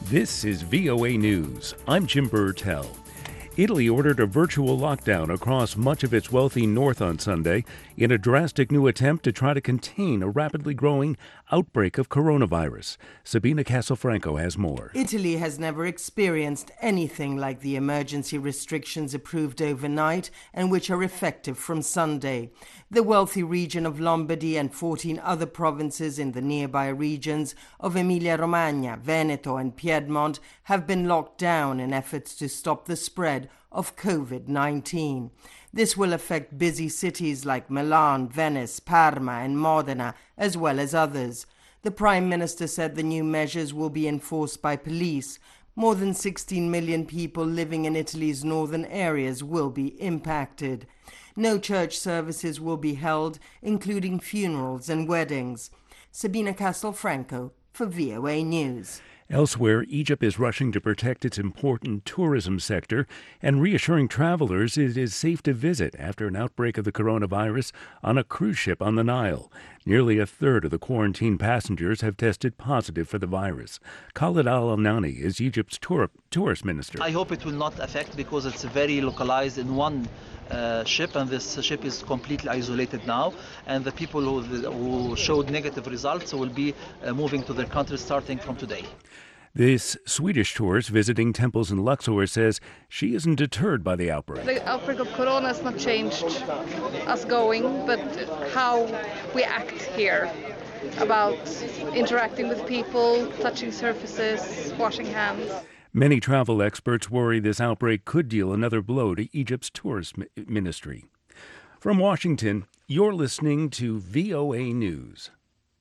This is VOA News. I'm Jim Burtell. Italy ordered a virtual lockdown across much of its wealthy north on Sunday in a drastic new attempt to try to contain a rapidly growing outbreak of coronavirus. Sabina Castelfranco has more. Italy has never experienced anything like the emergency restrictions approved overnight and which are effective from Sunday. The wealthy region of Lombardy and 14 other provinces in the nearby regions of Emilia-Romagna, Veneto and Piedmont have been locked down in efforts to stop the spread of COVID-19. This will affect busy cities like Milan, Venice, Parma and Modena, as well as others. The Prime Minister said the new measures will be enforced by police. More than 16 million people living in Italy's northern areas will be impacted. No church services will be held, including funerals and weddings. Sabina Castelfranco for VOA News. Elsewhere, Egypt is rushing to protect its important tourism sector and reassuring travelers it is safe to visit after an outbreak of the coronavirus on a cruise ship on the Nile. Nearly a third of the quarantined passengers have tested positive for the virus. Khaled Al-Anani is Egypt's tourist minister. I hope it will not affect because it's very localized in one ship, and this ship is completely isolated now, and the people who showed negative results will be moving to their country starting from today. This Swedish tourist visiting temples in Luxor says she isn't deterred by the outbreak. The outbreak of corona has not changed us going, but how we act here about interacting with people, touching surfaces, washing hands. Many travel experts worry this outbreak could deal another blow to Egypt's tourist ministry. From Washington, you're listening to VOA News.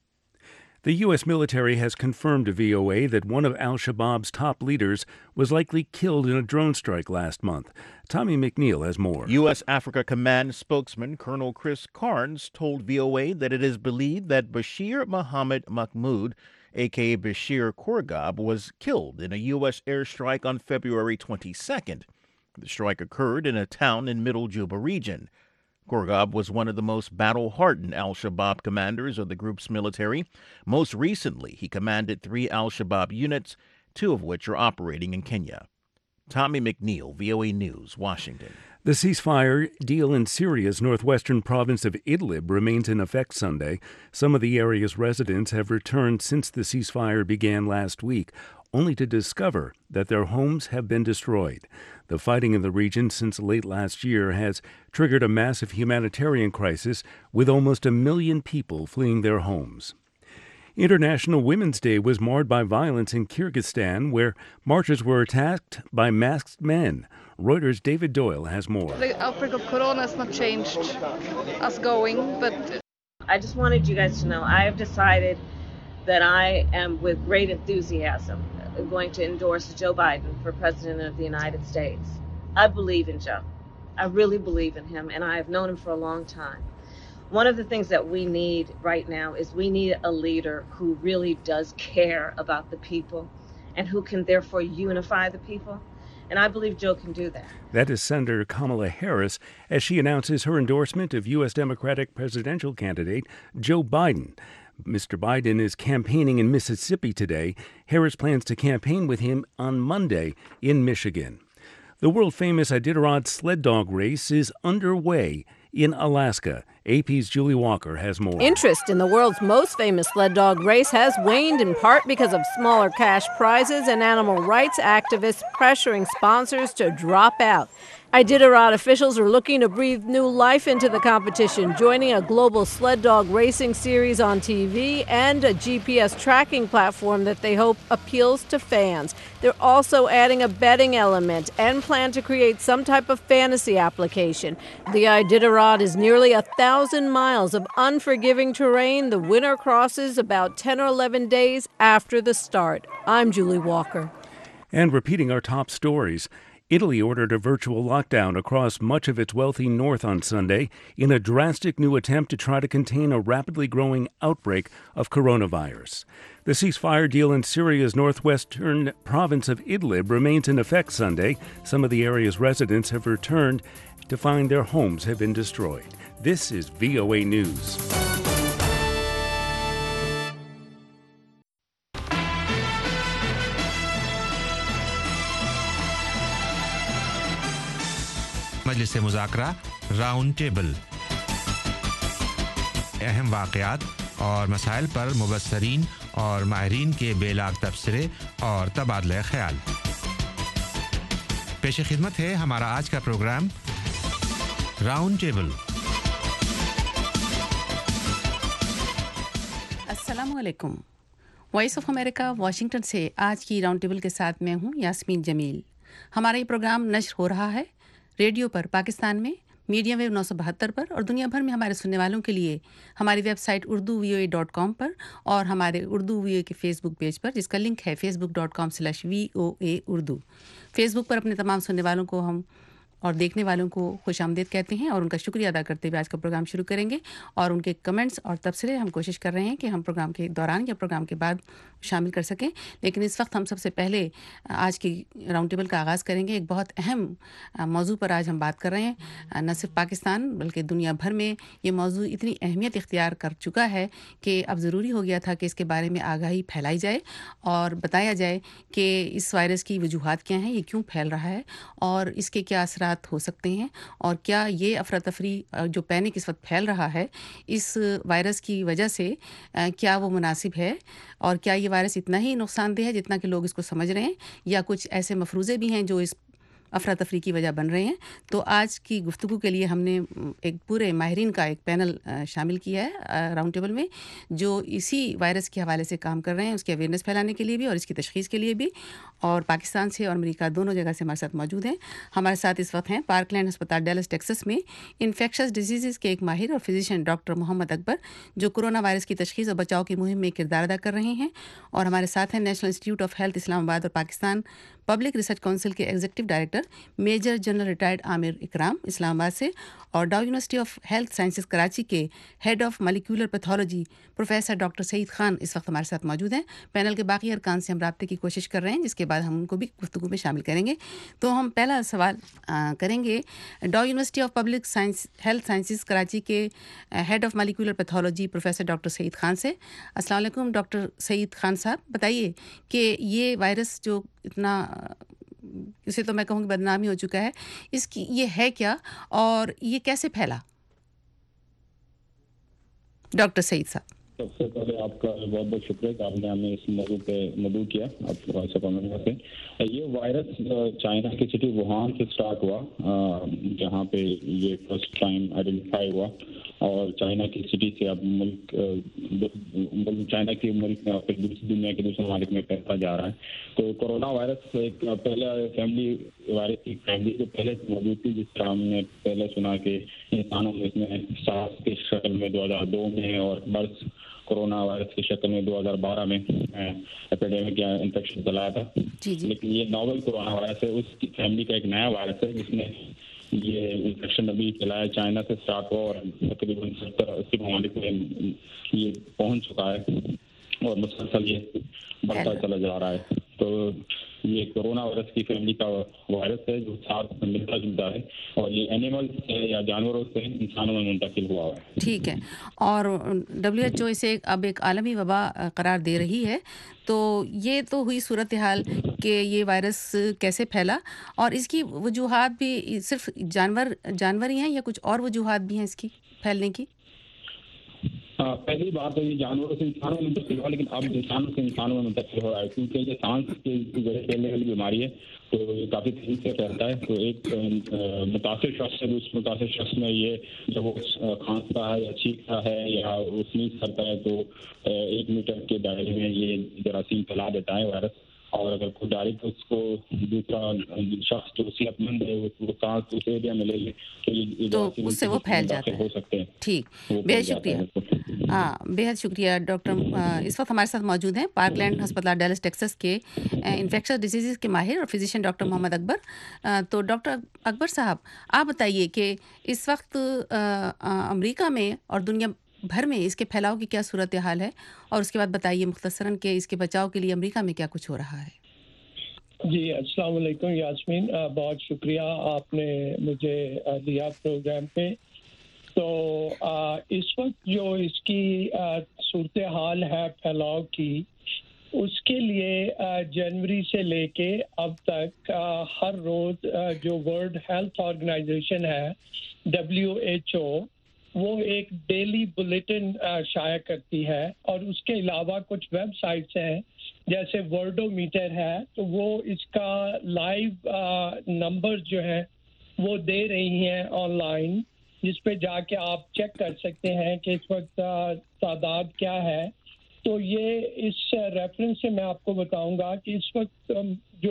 The U.S. military has confirmed to VOA that one of al-Shabaab's top leaders was likely killed in a drone strike last month. Tommy McNeil has more. U.S. Africa Command spokesman Colonel Chris Carnes told VOA that it is believed that Bashir Mohammed Mahmoud, a.k.a. Bashir Korgab, was killed in a U.S. airstrike on February 22nd. The strike occurred in a town in Middle Juba region. Korgab was one of the most battle-hardened al-Shabaab commanders of the group's military. Most recently, he commanded 3 al-Shabaab units, 2 of which are operating in Kenya. Tommy McNeil, VOA News, Washington. The ceasefire deal in Syria's northwestern province of Idlib remains in effect Sunday. Some of the area's residents have returned since the ceasefire began last week, only to discover that their homes have been destroyed. The fighting in the region since late last year has triggered a massive humanitarian crisis, with almost 1 million people fleeing their homes. International Women's Day was marred by violence in Kyrgyzstan, where marchers were attacked by masked men. Reuters' David Doyle has more. The outbreak of corona has not changed us going, but I just wanted you guys to know I have decided that I am, with great enthusiasm, going to endorse Joe Biden for President of the United States. I believe in Joe. I really believe in him, and I have known him for a long time. One of the things that we need right now is we need a leader who really does care about the people and who can therefore unify the people. And I believe Joe can do that. That is Senator Kamala Harris as she announces her endorsement of U.S. Democratic presidential candidate Joe Biden. Mr. Biden is campaigning in Mississippi today. Harris plans to campaign with him on Monday in Michigan. The world-famous Iditarod sled dog race is underway in Alaska. AP's Julie Walker has more. Interest in the world's most famous sled dog race has waned in part because of smaller cash prizes and animal rights activists pressuring sponsors to drop out. Iditarod officials are looking to breathe new life into the competition, joining a global sled dog racing series on TV and a GPS tracking platform that they hope appeals to fans. They're also adding a betting element and plan to create some type of fantasy application. The Iditarod is nearly 1,000 miles of unforgiving terrain. The winner crosses about 10 or 11 days after the start. I'm Julie Walker. And repeating our top stories, Italy ordered a virtual lockdown across much of its wealthy north on Sunday in a drastic new attempt to try to contain a rapidly growing outbreak of coronavirus. The ceasefire deal in Syria's northwestern province of Idlib remains in effect Sunday. Some of the area's residents have returned to find their homes have been destroyed. This is VOA News. مجلس مذاکرہ round table, اہم واقعات اور مسائل پر مبصرین اور ماہرین کے بے log تبصرے اور تبادلہ خیال۔ پیش خدمت ہے ہمارا آج کا پروگرام راؤنڈ ٹیبل۔ السلام علیکم۔ وائس آف امریکہ واشنگٹن سے آج کی راؤنڈ ٹیبل کے ساتھ میں ہوں یاسمین جمیل۔ ہمارا یہ پروگرام نشر ہو رہا ہے ریڈیو پر پاکستان میں میڈیم ویو 972 پر، اور دنیا بھر میں ہمارے سننے والوں کے لیے ہماری ویب سائٹ urduvoa.com پر اور ہمارے اردو وی او اے کے فیس بک پیج پر، جس کا لنک ہے facebook.com/VOA اردو۔ فیس بک پر اپنے تمام سننے والوں کو ہم اور دیکھنے والوں کو خوش آمدید کہتے ہیں اور ان کا شکریہ ادا کرتے ہوئے آج کا پروگرام شروع کریں گے، اور ان کے کمنٹس اور تبصرے ہم کوشش کر رہے ہیں کہ ہم پروگرام کے دوران یا پروگرام کے بعد شامل کر سکیں۔ لیکن اس وقت ہم سب سے پہلے آج کی راؤنڈ ٹیبل کا آغاز کریں گے۔ ایک بہت اہم موضوع پر آج ہم بات کر رہے ہیں، نہ صرف پاکستان بلکہ دنیا بھر میں یہ موضوع اتنی اہمیت اختیار کر چکا ہے کہ اب ضروری ہو گیا تھا کہ اس کے بارے میں آگاہی پھیلائی جائے اور بتایا جائے کہ اس وائرس کی وجوہات کیا ہیں، یہ کیوں پھیل رہا ہے اور اس کے کیا اثرات ہو سکتے ہیں، اور کیا یہ افراتفری جو پینک اس وقت پھیل رہا ہے اس وائرس کی وجہ سے کیا وہ مناسب ہے، اور کیا یہ وائرس اتنا ہی نقصان دہ ہے جتنا کہ لوگ اس کو سمجھ رہے ہیں، یا کچھ ایسے مفروضے بھی ہیں جو اس افراتفری کی وجہ بن رہے ہیں۔ تو آج کی گفتگو کے لیے ہم نے ایک پورے ماہرین کا ایک پینل شامل کیا ہے راؤنڈ ٹیبل میں، جو اسی وائرس کے حوالے سے کام کر رہے ہیں، اس کی اویئرنیس پھیلانے کے لیے بھی اور اس کی تشخیص کے لیے بھی، اور پاکستان سے اور امریکہ دونوں جگہ سے ہمارے ساتھ موجود ہیں۔ ہمارے ساتھ اس وقت ہیں پارک لینڈ ہسپتال ڈیلس ٹیکسس میں انفیکشس ڈیزیزز کے ایک ماہر اور فزیشین ڈاکٹر محمد اکبر، جو کورونا وائرس کی تشخیص اور بچاؤ کی مہم میں کردار ادا کر رہے ہیں، اور ہمارے ساتھ ہیں national institute of health Islamabad اور پاکستان پبلک ریسرچ کونسل کے executive director major general retired Aamir Ikram Islamabad سے، اور Dow university of health sciences Karachi کے head of molecular pathology professor doctor Saeed Khan اس وقت ہمارے ساتھ موجود ہیں۔ پینل کے باقی ارکان سے ہم رابطے کی کوشش کر رہے ہیں، جس کے بعد ہم ان کو بھی گفتگو میں شامل کریں گے۔ تو ہم پہلا سوال کریں گے Dow university of public health sciences Karachi کے head of molecular pathology professor doctor Saeed Khan سے۔ السلام علیکم ڈاکٹر سعید خان صاحب، بتائیے کہ یہ وائرس جو اتنا، اسے تو میں کہوں کہ بدنامی ہو چکا ہے، اس کی یہ ہے کیا اور یہ کیسے پھیلا؟ ڈاکٹر سعید صاحب۔ سب سے پہلے آپ کا بہت بہت شکریہ کہ آپ نے ہمیں اس موضوع پہ مدعو کیا۔ آپ وائس آف امریکہ سے یہ وائرس چائنا کی سٹی ووہان سے سٹارٹ ہوا، جہاں پہ یہ فرسٹ ٹائم آئیڈینٹیفائی ہوا، اور چائنا کی سٹی سے اب ملک چائنا کے ملک میں پھر دوسری دنیا کے دوسرے ممالک میں پھیلتا جا رہا ہے۔ تو کورونا وائرس ایک پہلا فیملی وائرس کی فیملی جو پہلے موجود تھی، جس طرح ہم نے پہلے سنا کہ انسانوں میں اس میں سارس کی شکل میں 2002 میں اور برس کورونا وائرس کی شکل میں 2012 میں ایپیڈیمک یا انفیکشن چلایا تھا۔ لیکن یہ ناول کورونا وائرس ہے، اس کی فیملی کا ایک نیا وائرس ہے جس نے یہ انفیکشن ابھی چلایا، چائنا سے اسٹارٹ ہوا اور تقریباً 70-80 ممالک میں یہ پہنچ چکا ہے اور مسلسل یہ بڑھتا چلا جا رہا ہے۔ تو یہ کورونا وائرس کی فیملی کا وائرس ہے جو ساتھ ملتا جلتا ہے، اور یہ اینیمل سے یا جانوروں سے انسانوں میں منتقل ہوا ہے۔ ٹھیک ہے، اور WHO اسے اب ایک عالمی وبا قرار دے رہی ہے۔ تو یہ تو ہوئی صورتحال کہ یہ وائرس کیسے پھیلا، اور اس کی وجوہات بھی صرف جانور ہی ہیں یا کچھ اور وجوہات بھی ہیں اس کی پھیلنے کی؟ پہلی بات تو یہ جانوروں سے انسانوں میں منتقل ہوا، لیکن اب انسانوں سے انسانوں میں منتقل ہو رہا ہے، کیونکہ یہ سانس کے ذریعے پھیلنے والی بیماری ہے، تو یہ کافی تیزی سے پھیلتا ہے۔ تو ایک متاثر شخص سے دوسرے متاثر شخص میں یہ جب وہ کھانستا ہے یا چھینکتا ہے یا وہ سنیز کرتا ہے تو 1 میٹر کے دائرے میں یہ جراثیم پھیلا دیتا ہے وائرس، اور اگر کوئی ڈائریکٹ اس کو دوسرا شخص جو صحت مند ہے وہ سانس اس ایریا میں لے لے تو اس سے وہ پھیل جاتا ہے، ہو سکتے ہیں۔ ٹھیک، بہت شکریہ۔ بہت شکریہ ڈاکٹر۔ اس وقت ہمارے ساتھ موجود ہیں پارک لینڈ ہسپتال ڈیلس ٹیکسس کے انفیکشس ڈیزیزز کے ماہر اور فزیشین ڈاکٹر محمد اکبر۔ تو ڈاکٹر اکبر صاحب، آپ بتائیے کہ اس وقت امریکہ میں اور دنیا بھر میں اس کے پھیلاؤ کی کیا صورتحال ہے، اور اس کے بعد بتائیے مختصراً کہ اس کے بچاؤ کے لیے امریکہ میں کیا کچھ ہو رہا ہے۔ جی السلام علیکم یاسمین، بہت شکریہ آپ نے مجھے لیا پروگرام پہ۔ تو اس وقت جو اس کی صورتحال ہے پھیلاؤ کی، उसके लिए जनवरी से लेके अब तक हर रोज जो वर्ल्ड हेल्थ ऑर्गेनाइजेशन है WHO, वो एक डेली बुलेटिन शाया करती है, और उसके अलावा कुछ वेबसाइट्स हैं जैसे वर्ल्डोमीटर है, तो वो इसका लाइव नंबर जो है वो दे रही हैं ऑनलाइन, जिस पे जाके आप चेक कर सकते हैं कि इस वक्त तादाद क्या है। तो ये इस रेफरेंस से मैं आपको बताऊंगा कि इस वक्त जो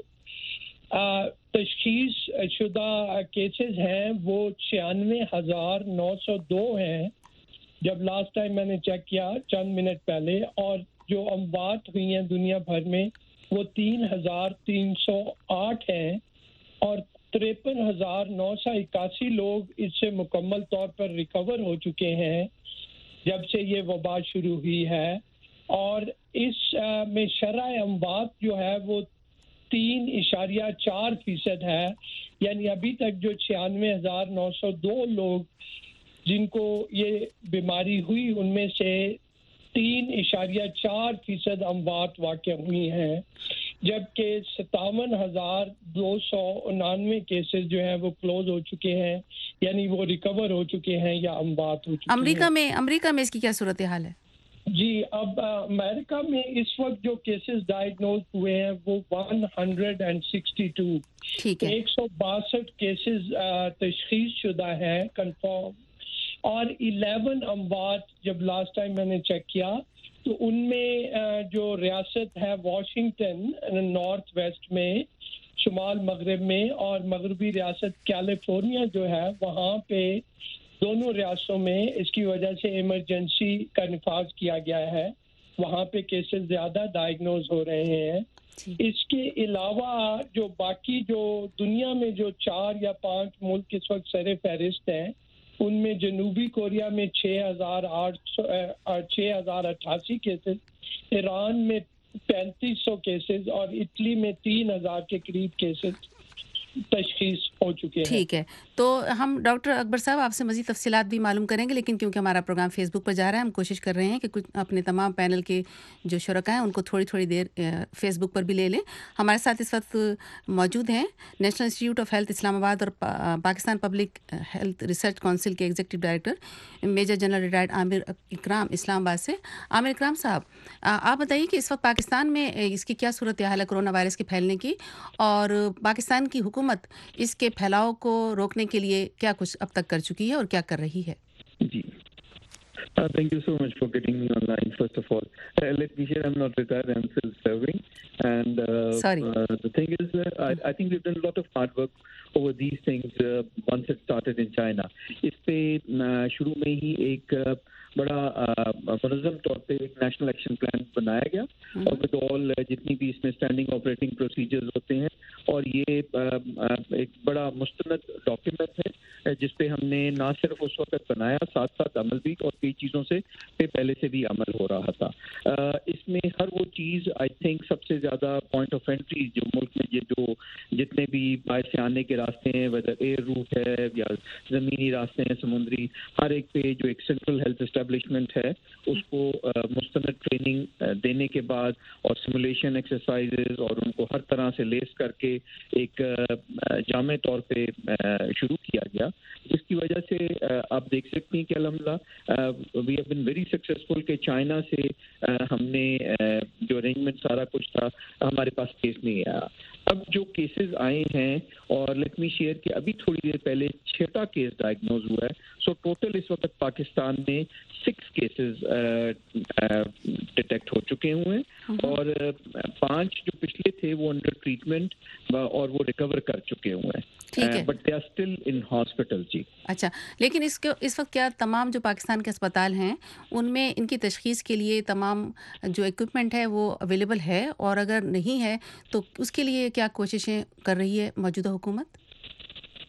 तशखीस शुदा केसेस हैं वो 96,902 हैं जब लास्ट टाइम मैंने चेक किया चंद मिनट पहले, और जो अमवात हुई हैं दुनिया भर में वो 3,308 हैं, और 53,981 लोग इससे मुकम्मल तौर पर रिकवर हो चुके हैं जब से ये वबा शुरू हुई है। और इस में शरह अमवात जो है वो 3.4% है, यानी अभी तक जो 96,902 लोग जिनको ये बीमारी हुई उनमें से 3.4% अमवात वाक़ हुई हैं, जबकि 57,299 केसेस जो हैं वो क्लोज हो चुके हैं, यानी वो रिकवर हो चुके हैं या अमवात हो चुके हैं। अमेरिका में इसकी क्या सूरत हाल है? जी, अब अमेरिका में इस वक्त जो केसेस डायग्नोज हुए हैं वो 162, 162 केसेस तशखीस शुदा हैं कंफर्म, और 11 अमवात जब लास्ट टाइम मैंने चेक किया तो उनमें जो रियासत है वाशिंगटन नॉर्थ वेस्ट में, शुमाल मगरब में, और मगरबी रियासत कैलिफोर्निया जो है वहाँ पे दोनों रियासतों में इसकी वजह से इमरजेंसी का निफाज किया गया है, वहाँ पे केसेस ज़्यादा डायग्नोज हो रहे हैं। इसके अलावा जो बाकी जो दुनिया में जो 4 या 5 मुल्क इस वक्त सरे फहरिस्त हैं, उनमें जनूबी कोरिया में 6,088 केसेस, ईरान में 3,500 केसेस, और इटली में 3,000 के करीब केसेस तशखीस हो चुके हैं। ठीक है, तो हम डॉक्टर अकबर साहब आपसे मज़ीद तफसीलात भी मालूम करेंगे, लेकिन क्योंकि हमारा प्रोग्राम फेसबुक पर जा रहा है, हम कोशिश कर रहे हैं कि कुछ अपने तमाम पैनल के जो शुरका हैं उनको थोड़ी थोड़ी देर फेसबुक पर भी ले लें। हमारे साथ इस वक्त मौजूद हैं national institute of health Islamabad और Pakistan public health research council के executive director major general retired Amir Ikram Islamabad से। आमिर इकराम साहब, आप बताइए कि इस वक्त पाकिस्तान में इसकी क्या सूरत हाल है कोरोना वायरस के फैलने की, और पाकिस्तान की हुकूमत इसके फैलाव को रोकने के लिए क्या कुछ अब तक कर चुकी है और क्या कर रही है? जी, thank you so much for getting me online. First of all, let me share, I'm not retired, I'm still serving, and the thing is, I think we've done a lot of hard work over these things once it started in China. इस पे शुरू में ही एक बड़ा मुनज़्ज़म तौर पे एक national action plan बनाया गया, और विद ऑल जितनी भी इसमें स्टैंडिंग ऑपरेटिंग प्रोसीजर्स होते हैं, और ये एक बड़ा मुस्तनद डॉक्यूमेंट है जिस पे हमने ना सिर्फ उस वक्त बनाया, साथ साथ अमल भी, और कई चीज़ों से पहले से भी अमल हो रहा था। इसमें हर वो चीज़ आई थिंक सबसे ज़्यादा पॉइंट ऑफ एंट्री जो मुल्क में ये जो जितने भी बाहर से आने के रास्ते हैं, वेदर एयर रूट है या ज़मीनी रास्ते हैं, समुद्री, हर एक पे जो एक सेंट्रल हेल्थ एस्टेब्लिशमेंट है उसको मुस्तनद ट्रेनिंग देने के बाद और सिमुलेशन एक्सरसाइजेज और उनको हर तरह से लेस करके एक जामे तौर पे शुरू किया गया, जिसकी वजह से आप देख सकते हैं कि अल्हम्दुलिल्लाह we have been very successful कि चाइना से हमने जो अरेंजमेंट सारा कुछ था हमारे पास केस नहीं आया। अब जो केसेस आए हैं, और लेट मी शेयर कि अभी थोड़ी देर पहले 6वां केस डायग्नोज हुआ है, सो टोटल इस वक्त पाकिस्तान में 6 केसेस डिटेक्ट हो चुके हुए हैं, और 5 जो पिछले थे वो अंडर ट्रीटमेंट और वो रिकवर कर चुके हुए हैं, but they are still in hospital. जी, अच्छा, लेकिन इस वक्त क्या तमाम जो पाकिस्तान के अस्पताल हैं उनमें इनकी तशखीस के लिए तमाम जो इक्विपमेंट है वो अवेलेबल है, और अगर नहीं है तो उसके लिए क्या कोशिशें कर रही है मौजूदा हुकूमत?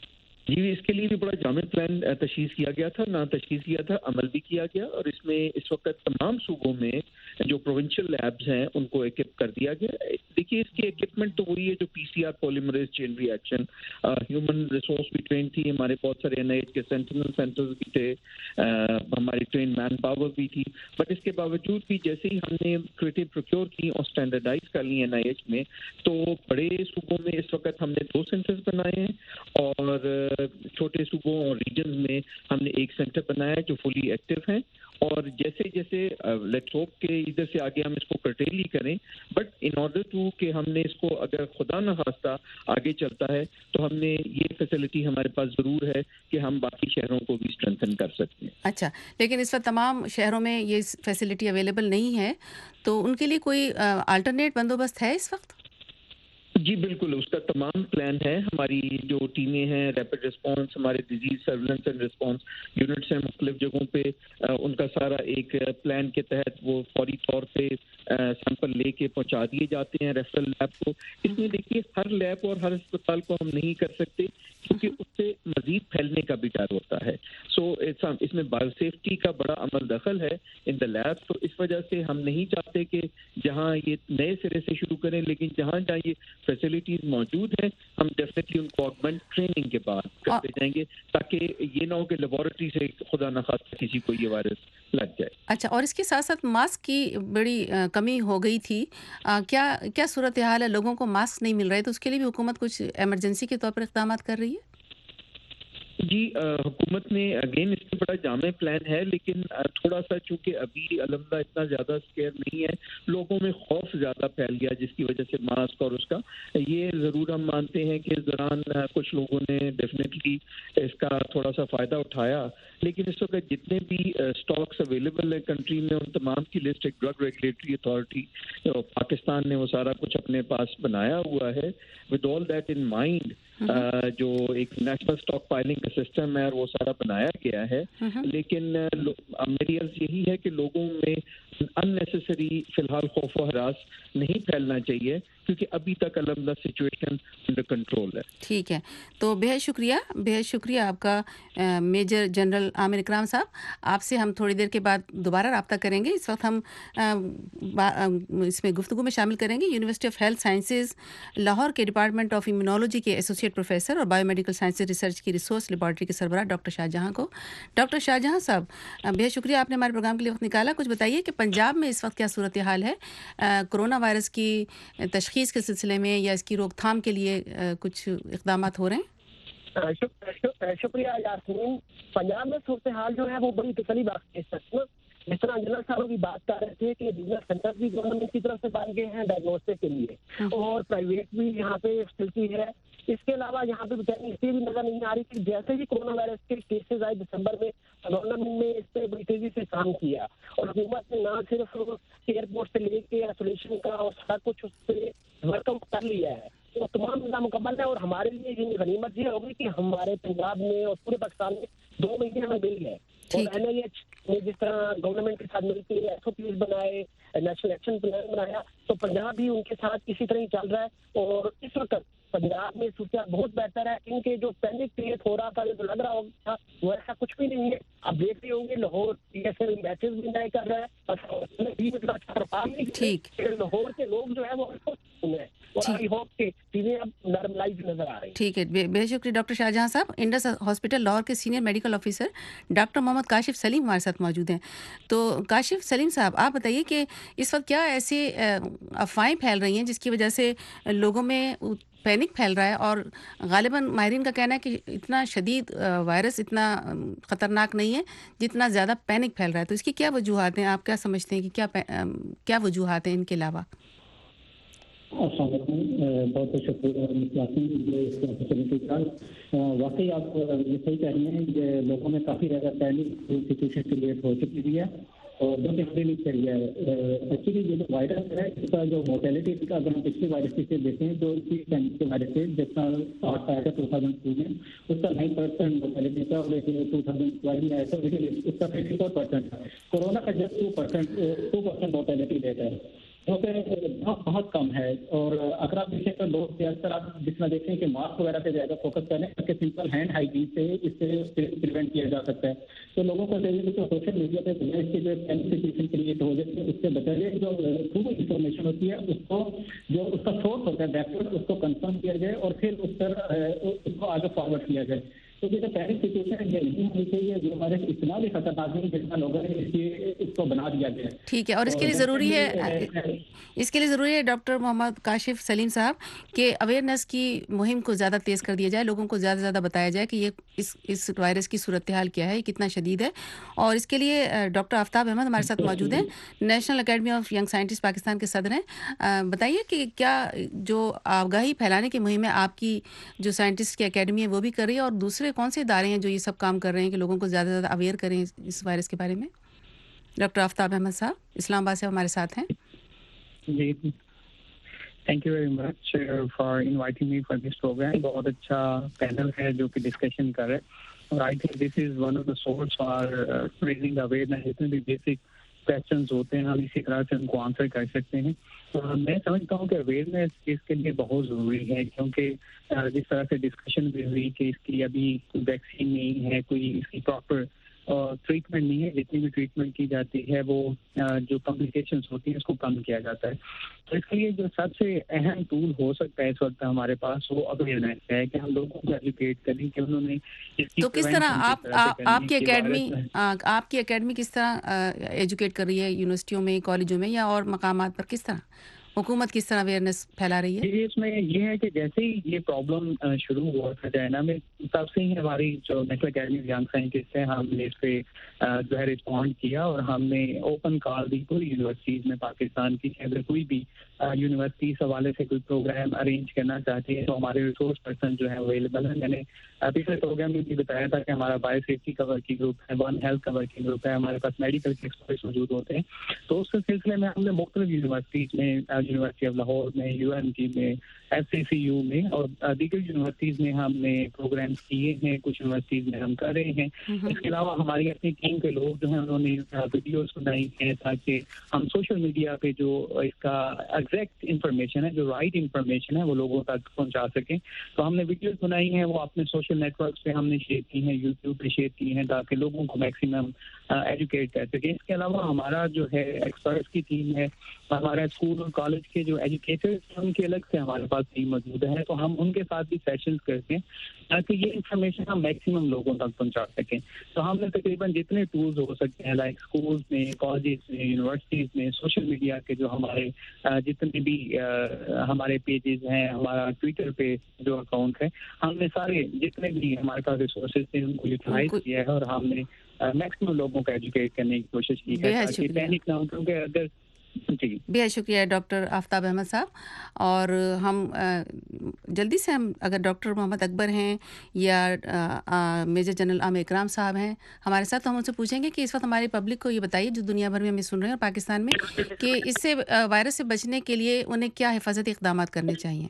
جی اس کے لیے بھی بڑا جامع پلان تشخیص کیا گیا تھا، نہ تشخیص کیا تھا، عمل بھی کیا گیا، اور اس میں اس وقت تمام صوبوں میں جو پروونشل لیبز ہیں ان کو ایکپ کر دیا گیا۔ دیکھیے اس کی ایکپمنٹ تو وہی ہے جو P C R polymerase chain reaction, human resource بھی ٹرین تھی، ہمارے بہت سارے این آئی ایچ کے سینٹینل سینٹرز بھی تھے، ہماری ٹرین مین پاور بھی تھی، بٹ اس کے باوجود بھی جیسے ہی ہم نے کریٹو پروکیور کی اور اسٹینڈرڈائز کر لی این آئی ایچ میں، تو بڑے صوبوں میں اس وقت ہم نے 2 سینٹرز بنائے ہیں، اور چھوٹے صوبوں اور ریجنز میں ہم نے 1 سینٹر بنایا ہے جو فلی ایکٹیو ہیں، اور جیسے جیسے لیٹس ہوپ کہ ادھر سے آگے ہم اس کو کرٹیل ہی کریں، بٹ ان آرڈر ٹو کہ ہم نے اس کو اگر خدا نہ خواستہ آگے چلتا ہے تو ہم نے یہ فیسلٹی ہمارے پاس ضرور ہے کہ ہم باقی شہروں کو بھی اسٹرینتھن کر سکتے ہیں۔ اچھا، لیکن اس وقت تمام شہروں میں یہ فیسلٹی اویلیبل نہیں ہے، تو ان کے لیے کوئی الٹرنیٹ بندوبست ہے اس وقت؟ جی بالکل، اس کا تمام پلان ہے، ہماری جو ٹیمیں ہیں ریپڈ رسپانس، ہمارے disease surveillance and response units ہیں مختلف جگہوں پہ، ان کا سارا ایک پلان کے تحت وہ فوری طور پہ سیمپل لے کے پہنچا دیے جاتے ہیں ریفرل لیب کو۔ اس میں دیکھیے ہر لیب اور ہر اسپتال کو ہم نہیں کر سکتے کیونکہ اس سے مزید پھیلنے کا بھی ڈر ہوتا ہے، سو اس میں بایو سیفٹی کا بڑا عمل دخل ہے ان دا لیب، تو اس وجہ سے ہم نہیں چاہتے کہ جہاں یہ نئے سرے سے شروع کریں، لیکن جہاں جہاں یہ فیسلٹیز موجود ہیں ہم ڈیفینیٹلی ان کو آگمنٹ ٹریننگ کے بعد کرتے جائیں گے، تاکہ یہ نہ ہو کہ لیبارٹری سے خدا نخواستہ کسی کو یہ وائرس لگ جائے۔ اچھا، اور اس کے ساتھ ساتھ ماسک کی بڑی کمی ہو گئی تھی، کیا صورتحال ہے؟ لوگوں کو ماسک نہیں مل رہے، تو اس کے لیے بھی حکومت کچھ ایمرجنسی کے طور پر اقدامات کر رہی ہے؟ جی حکومت نے اگین اس میں بڑا جامع پلان ہے، لیکن تھوڑا سا چونکہ ابھی الحمدللہ اتنا زیادہ سکیئر نہیں ہے، لوگوں میں خوف زیادہ پھیل گیا جس کی وجہ سے ماسک اور اس کا یہ ضرور ہم مانتے ہیں کہ اس دوران کچھ لوگوں نے ڈیفینیٹلی اس کا تھوڑا سا فائدہ اٹھایا، لیکن اس وقت جتنے بھی اسٹاکس اویلیبل ہیں کنٹری میں ان تمام کی لسٹ ایک ڈرگ ریگولیٹری اتھارٹی پاکستان نے وہ سارا کچھ اپنے پاس بنایا ہوا ہے۔ With all that in mind جو ایک نیشنل اسٹاک پائلنگ کا سسٹم ہے اور وہ سارا بنایا گیا ہے، لیکن میری عرض یہی ہے کہ لوگوں میں اننیسیسری فی الحال خوف و ہراس نہیں پھیلنا چاہیے، کیونکہ ابھی تک الحمدللہ سچویشن انڈر کنٹرول ہے۔ ٹھیک ہے، تو بہت شکریہ آپ کا میجر جنرل عامر اکرام صاحب۔ آپ سے ہم تھوڑی دیر کے بعد دوبارہ رابطہ کریں گے۔ اس وقت ہم اس میں گفتگو میں شامل کریں گے university of health sciences Lahore کے ڈپارٹمنٹ آف امیونولوجی کے ایسوسیٹ پروفیسر اور بایو میڈیکل سائنسز ریسرچ کی ریسورس لیبارٹری کے سربراہ ڈاکٹر شاہجہاں کو۔ ڈاکٹر شاہجہاں صاحب، بہت شکریہ آپ نے ہمارے پروگرام کے لیے وقت نکالا۔ کچھ بتائیے کہ پنجاب میں اس وقت کیا صورتحال ہے کرونا وائرس کی تشخیص کے سلسلے میں یا اس کی روک تھام کے لیے کچھ اقدامات ہو رہے ہیں؟ شکریہ یاسمین۔ پنجاب میں صورتحال جو ہے وہ بڑی تسلی بخش ہے۔ جس طرح جنرل صاحب بھی بات کر رہے تھے کہ ریجنل سینٹر بھی گورنمنٹ کی طرف سے بن گئے ہیں ڈائگنوسٹک کے لیے، اور پرائیویٹ بھی یہاں پہ فیسلٹی ہے۔ اس کے علاوہ یہاں پہ اس بھی نظر نہیں آ رہی کہ جیسے ہی کورونا وائرس کے کیسز آئے دسمبر میں، گورنمنٹ نے اس پہ بڑی تیزی سے کام کیا، اور حکومت نے نہ صرف ایئرپورٹ سے لے کے آئسولیشن کا اور سارا کچھ اس پہ ورک آؤٹ کر لیا ہے، تو تمام نظام مکمل ہے۔ اور ہمارے لیے یہ غنیمت یہ ہوگی کہ ہمارے پنجاب میں اور پورے پاکستان میں 2 مہینے ہمیں مل گئے، اور این آئی ایچ نے جس طرح گورنمنٹ کے ساتھ مل کے ایس او پیز بنائے، نیشنل ایکشن پلان بنایا، تو پنجاب بھی ان کے ساتھ اسی طرح ہی چل رہا ہے۔ اور اس وقت پنجاب میں صورتحال بہت بہتر ہے، کیونکہ جو پینک کریٹ ہو رہا تھا، جو لگ رہا ہوگا وہ ایسا کچھ بھی نہیں ہے۔ آپ دیکھ رہے ہوں گے لاہور میچز بھی نہیں کر رہا ہے، لاہور کے لوگ جو ہے وہ ٹھیک ہے، بہت شکریہ ڈاکٹر شاہجہاں صاحب۔ انڈس ہاسپٹل لاہور کے senior medical officer doctor Muhammad Kashif Saleem ہمارے ساتھ موجود ہیں۔ تو کاشف سلیم صاحب، آپ بتائیے کہ اس وقت کیا ایسی افواہیں پھیل رہی ہیں جس کی وجہ سے لوگوں میں پینک پھیل رہا ہے، اور غالباً ماہرین کا کہنا ہے کہ اتنا شدید وائرس اتنا خطرناک نہیں ہے جتنا زیادہ پینک پھیل رہا ہے، تو اس کی کیا وجوہات ہیں؟ آپ کیا سمجھتے ہیں کہ کیا وجوہات ہیں ان کے علاوہ؟ السلام علیکم، بہت بہت شکریہ۔ واقعی آپ یہ صحیح کہہ رہے ہیں کہ لوگوں میں کافی زیادہ پینک سچویشن کریٹ ہو چکی ہے، اور جو نہیں چاہیے ایکچولی یہ جو وائرس ہے اس کا جو موٹیلٹی کا اگر ہم پچھلے وائرس سے دیکھیں جو اسی کے وائرس سے جس کا آتا ہے 2002 میں اس کا 9% موٹیلٹی تھا، اور 2012 میں آیا تھا اس کا 54% ہے۔ کورونا کا جب 2% موٹیلٹی ریٹ ہے، جو کہ بہت کم ہے. اور اگر آپ دیکھیں تو لوگ زیادہ تر آپ جس میں دیکھیں کہ ماسک وغیرہ پہ زیادہ فوکس کریں تاکہ سمپل ہینڈ ہائیجین سے اس سے پریونٹ کیا جا سکتا ہے. تو لوگوں کو چاہیے کہ سوشل میڈیا پہ اس کی جو سچویشن کریٹ ہو جائے اس سے بچا جائے. جو ٹرو انفارمیشن ہوتی ہے اس کو جو اس کا سورس ہوتا ہے بیکورڈ اس کو کنفرم کیا جائے اور پھر اس پر اس کو آگے فارورڈ کیا جائے. تو یہ جو پہلی سچویشن ہے یہ نہیں ہونی چاہیے جو ہمارے اتنا بھی خطرناک نہیں جتنا لوگوں نے اس کو بنا دیا گیا. ٹھیک ہے. اور اس کے لیے ضروری ہے ڈاکٹر محمد کاشف سلیم صاحب کہ اویئرنیس کی مہم کو زیادہ تیز کر دیا جائے, لوگوں کو زیادہ سے زیادہ بتایا جائے کہ یہ اس وائرس کی صورتحال کیا ہے, یہ کتنا شدید ہے. اور اس کے لیے ڈاکٹر آفتاب احمد ہمارے ساتھ موجود ہیں, national academy of young scientist Pakistan کے صدر ہیں. بتائیے کہ کیا جو آگاہی پھیلانے کی مہم ہے آپ کی جو سائنٹسٹ کی اکیڈمی ہے وہ بھی کر رہی ہے, اور دوسرے کون سے ادارے ہیں جو یہ سب کام کر رہے ہیں کہ لوگوں کو زیادہ سے زیادہ اویئر کریں اس وائرس کے بارے میں؟ ڈاکٹر آفتاب احمد صاحب اسلام آباد سے ہمارے ساتھ ہیں. جی, thank you very much for inviting me for this programme. بہت اچھا پینل ہے جو کہ ڈسکشن کر رہے ہیں, اور I think this is one of the source for raising the awareness. جتنے بھی بیسک کویشچنز ہوتے ہیں ہم اسی طرح سے ان کو آنسر کر سکتے ہیں. میں سمجھتا ہوں کہ اویئرنیس اس کے لیے بہت ضروری ہے, کیونکہ جس طرح سے ڈسکشن بھی ہوئی کہ اس کی ابھی ویکسین نہیں ہے, کوئی اس کی پراپر ٹریٹمنٹ نہیں ہے. جتنی بھی ٹریٹمنٹ کی جاتی ہے وہ جو کمپلیکیشنس ہوتی ہیں اس کو کم کیا جاتا ہے. تو اس کے لیے جو سب سے اہم ٹول ہو سکتا ہے اس وقت ہمارے پاس وہ اویئرنیس ہے کہ ہم لوگوں کو ایجوکیٹ کریں کہ انہوں نے تو کس طرح آپ کی اکیڈمی کس طرح ایجوکیٹ کر رہی ہے یونیورسٹیوں میں, کالجوں میں, یا اور مقامات پر کس طرح حکومت کس طرح اویئرنیس پھیلا رہی ہے؟ اس میں یہ ہے کہ جیسے ہی یہ پرابلم شروع ہوا تھا چائنا میں, تب سے ہی ہماری جو national academy of young scientist ہیں ہم نے اس پہ جو ہے رسپونڈ کیا, اور ہم نے اوپن کال دی پوری یونیورسٹیز میں پاکستان کی کہ اگر کوئی بھی یونیورسٹی اس حوالے سے کوئی پروگرام ارینج کرنا چاہتے ہیں تو ہمارے ریسورس پرسن جو ہے اویلیبل ہیں. میں نے پچھلے پروگرام میں بھی بتایا تھا کہ ہمارا بایو سیفٹی کا ورکنگ گروپ ہے, ون ہیلتھ کا ورکنگ گروپ ہے, ہمارے پاس میڈیکل کے ایکسپرٹس موجود ہوتے ہیں. تو اس سلسلے میں ہم نے مختلف یونیورسٹیز میں, یونیورسٹی آف لاہور میں, UNT میں, FCCU میں اور دیگر یونیورسٹیز میں ہم نے پروگرامس کیے ہیں. کچھ یونیورسٹیز میں ہم کر رہے ہیں. اس کے علاوہ ہماری اپنی ٹیم کے لوگ جو ہیں انہوں نے ویڈیوز بنائی ہیں تاکہ ہم سوشل میڈیا پہ جو اس کا ایگزیکٹ انفارمیشن ہے, جو رائٹ انفارمیشن ہے, وہ لوگوں تک پہنچا سکیں. تو ہم نے ویڈیوز بنائی ہیں, وہ اپنے سوشل نیٹ ورکس پہ ہم نے شیئر کی ہیں, یوٹیوب پہ شیئر کی ہیں تاکہ لوگوں کو میکسیمم ایجوکیٹ کر سکیں. اس کے علاوہ ہمارا جو ہے ایکسپرٹس کی ٹیم ہے, ہمارا اسکول اور کالج کے جو ایجوکیٹرز ان کے الگ سے ہمارے پاس ٹیم موجود ہے. تو ہم ان کے ساتھ بھی سیشنز کرتے ہیں تاکہ یہ انفارمیشن ہم میکسیمم لوگوں تک پہنچا سکیں. تو ہم نے تقریباً جتنے ٹولز ہو سکتے ہیں لائک اسکولز میں, کالجز میں, یونیورسٹیز میں, سوشل میڈیا کے جو ہمارے جتنے بھی ہمارے پیجز ہیں, ہمارا ٹویٹر پہ جو اکاؤنٹ ہے, ہم نے سارے جتنے بھی ہمارے پاس ریسورسز تھے ان کو یوٹیلائز کیا ہے, اور ہم نے میکسیمم لوگوں کو ایجوکیٹ کرنے کی کوشش کی ہے تاکہ پینک نہ ہو. کیونکہ اگر بہت شکریہ ڈاکٹر آفتاب احمد صاحب. اور ہم جلدی سے اگر ڈاکٹر محمد اکبر ہیں یا میجر جنرل عامر اکرام صاحب ہیں ہمارے ساتھ, تو ہم ان سے پوچھیں گے کہ اس وقت ہماری پبلک کو یہ بتائیے جو دنیا بھر میں ہمیں سن رہے ہیں اور پاکستان میں, کہ اس سے وائرس سے بچنے کے لیے انہیں کیا حفاظتی اقدامات کرنے چاہیے.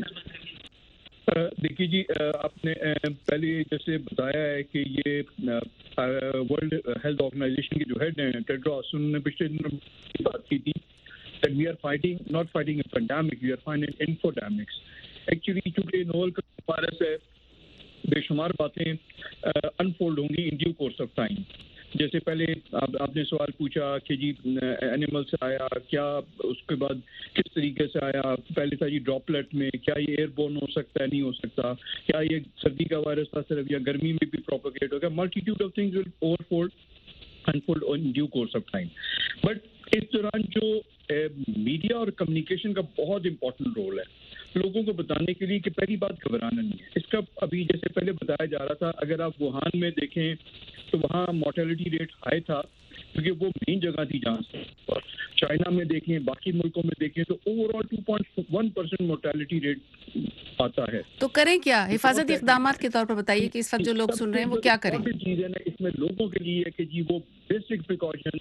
دیکھیے جی, آپ نے پہلے جیسے بتایا ہے کہ یہ ورلڈ ہیلتھ آرگنائزیشن کے جو ہیڈ ہیں ٹیڈروس, انہوں نے پچھلے دنوں بات کی تھی that we are fighting not fighting a pandemic, we are fighting infodemics. Actually چونکہ نوول وائرس ہے, بے شمار باتیں انفولڈ ہوں گی in due course of time. جیسے پہلے آپ نے سوال پوچھا کہ جی اینیمل سے آیا کیا, اس کے بعد کس طریقے سے آیا. پہلے تھا جی ڈراپلیٹ میں, کیا یہ ایئر بورن ہو سکتا ہے, نہیں ہو سکتا, کیا یہ سردی کا وائرس تھا صرف, یا گرمی میں بھی پروپیگیٹ ہو گیا. Multitude of things will unfold in due course of time. But اس دوران جو میڈیا اور کمیونیکیشن کا بہت امپورٹنٹ رول ہے لوگوں کو بتانے کے لیے کہ پہلی بات گھبرانا نہیں ہے. اس کا ابھی جیسے پہلے بتایا جا رہا تھا, اگر آپ ووہان میں دیکھیں تو وہاں مورٹیلٹی ریٹ ہائی تھا کیونکہ وہ مین جگہ تھی جہاں سے. چائنا میں دیکھیں, باقی ملکوں میں دیکھیں تو اوور آل 2.1% مورٹیلٹی ریٹ آتا ہے. تو کریں کیا حفاظتی اقدامات کے طور پر بتائیے کہ اس وقت جو لوگ سن رہے ہیں وہ کیا کریں. چیز ہے نا اس میں لوگوں کے لیے کہ جی وہ بیسک پریکاشنز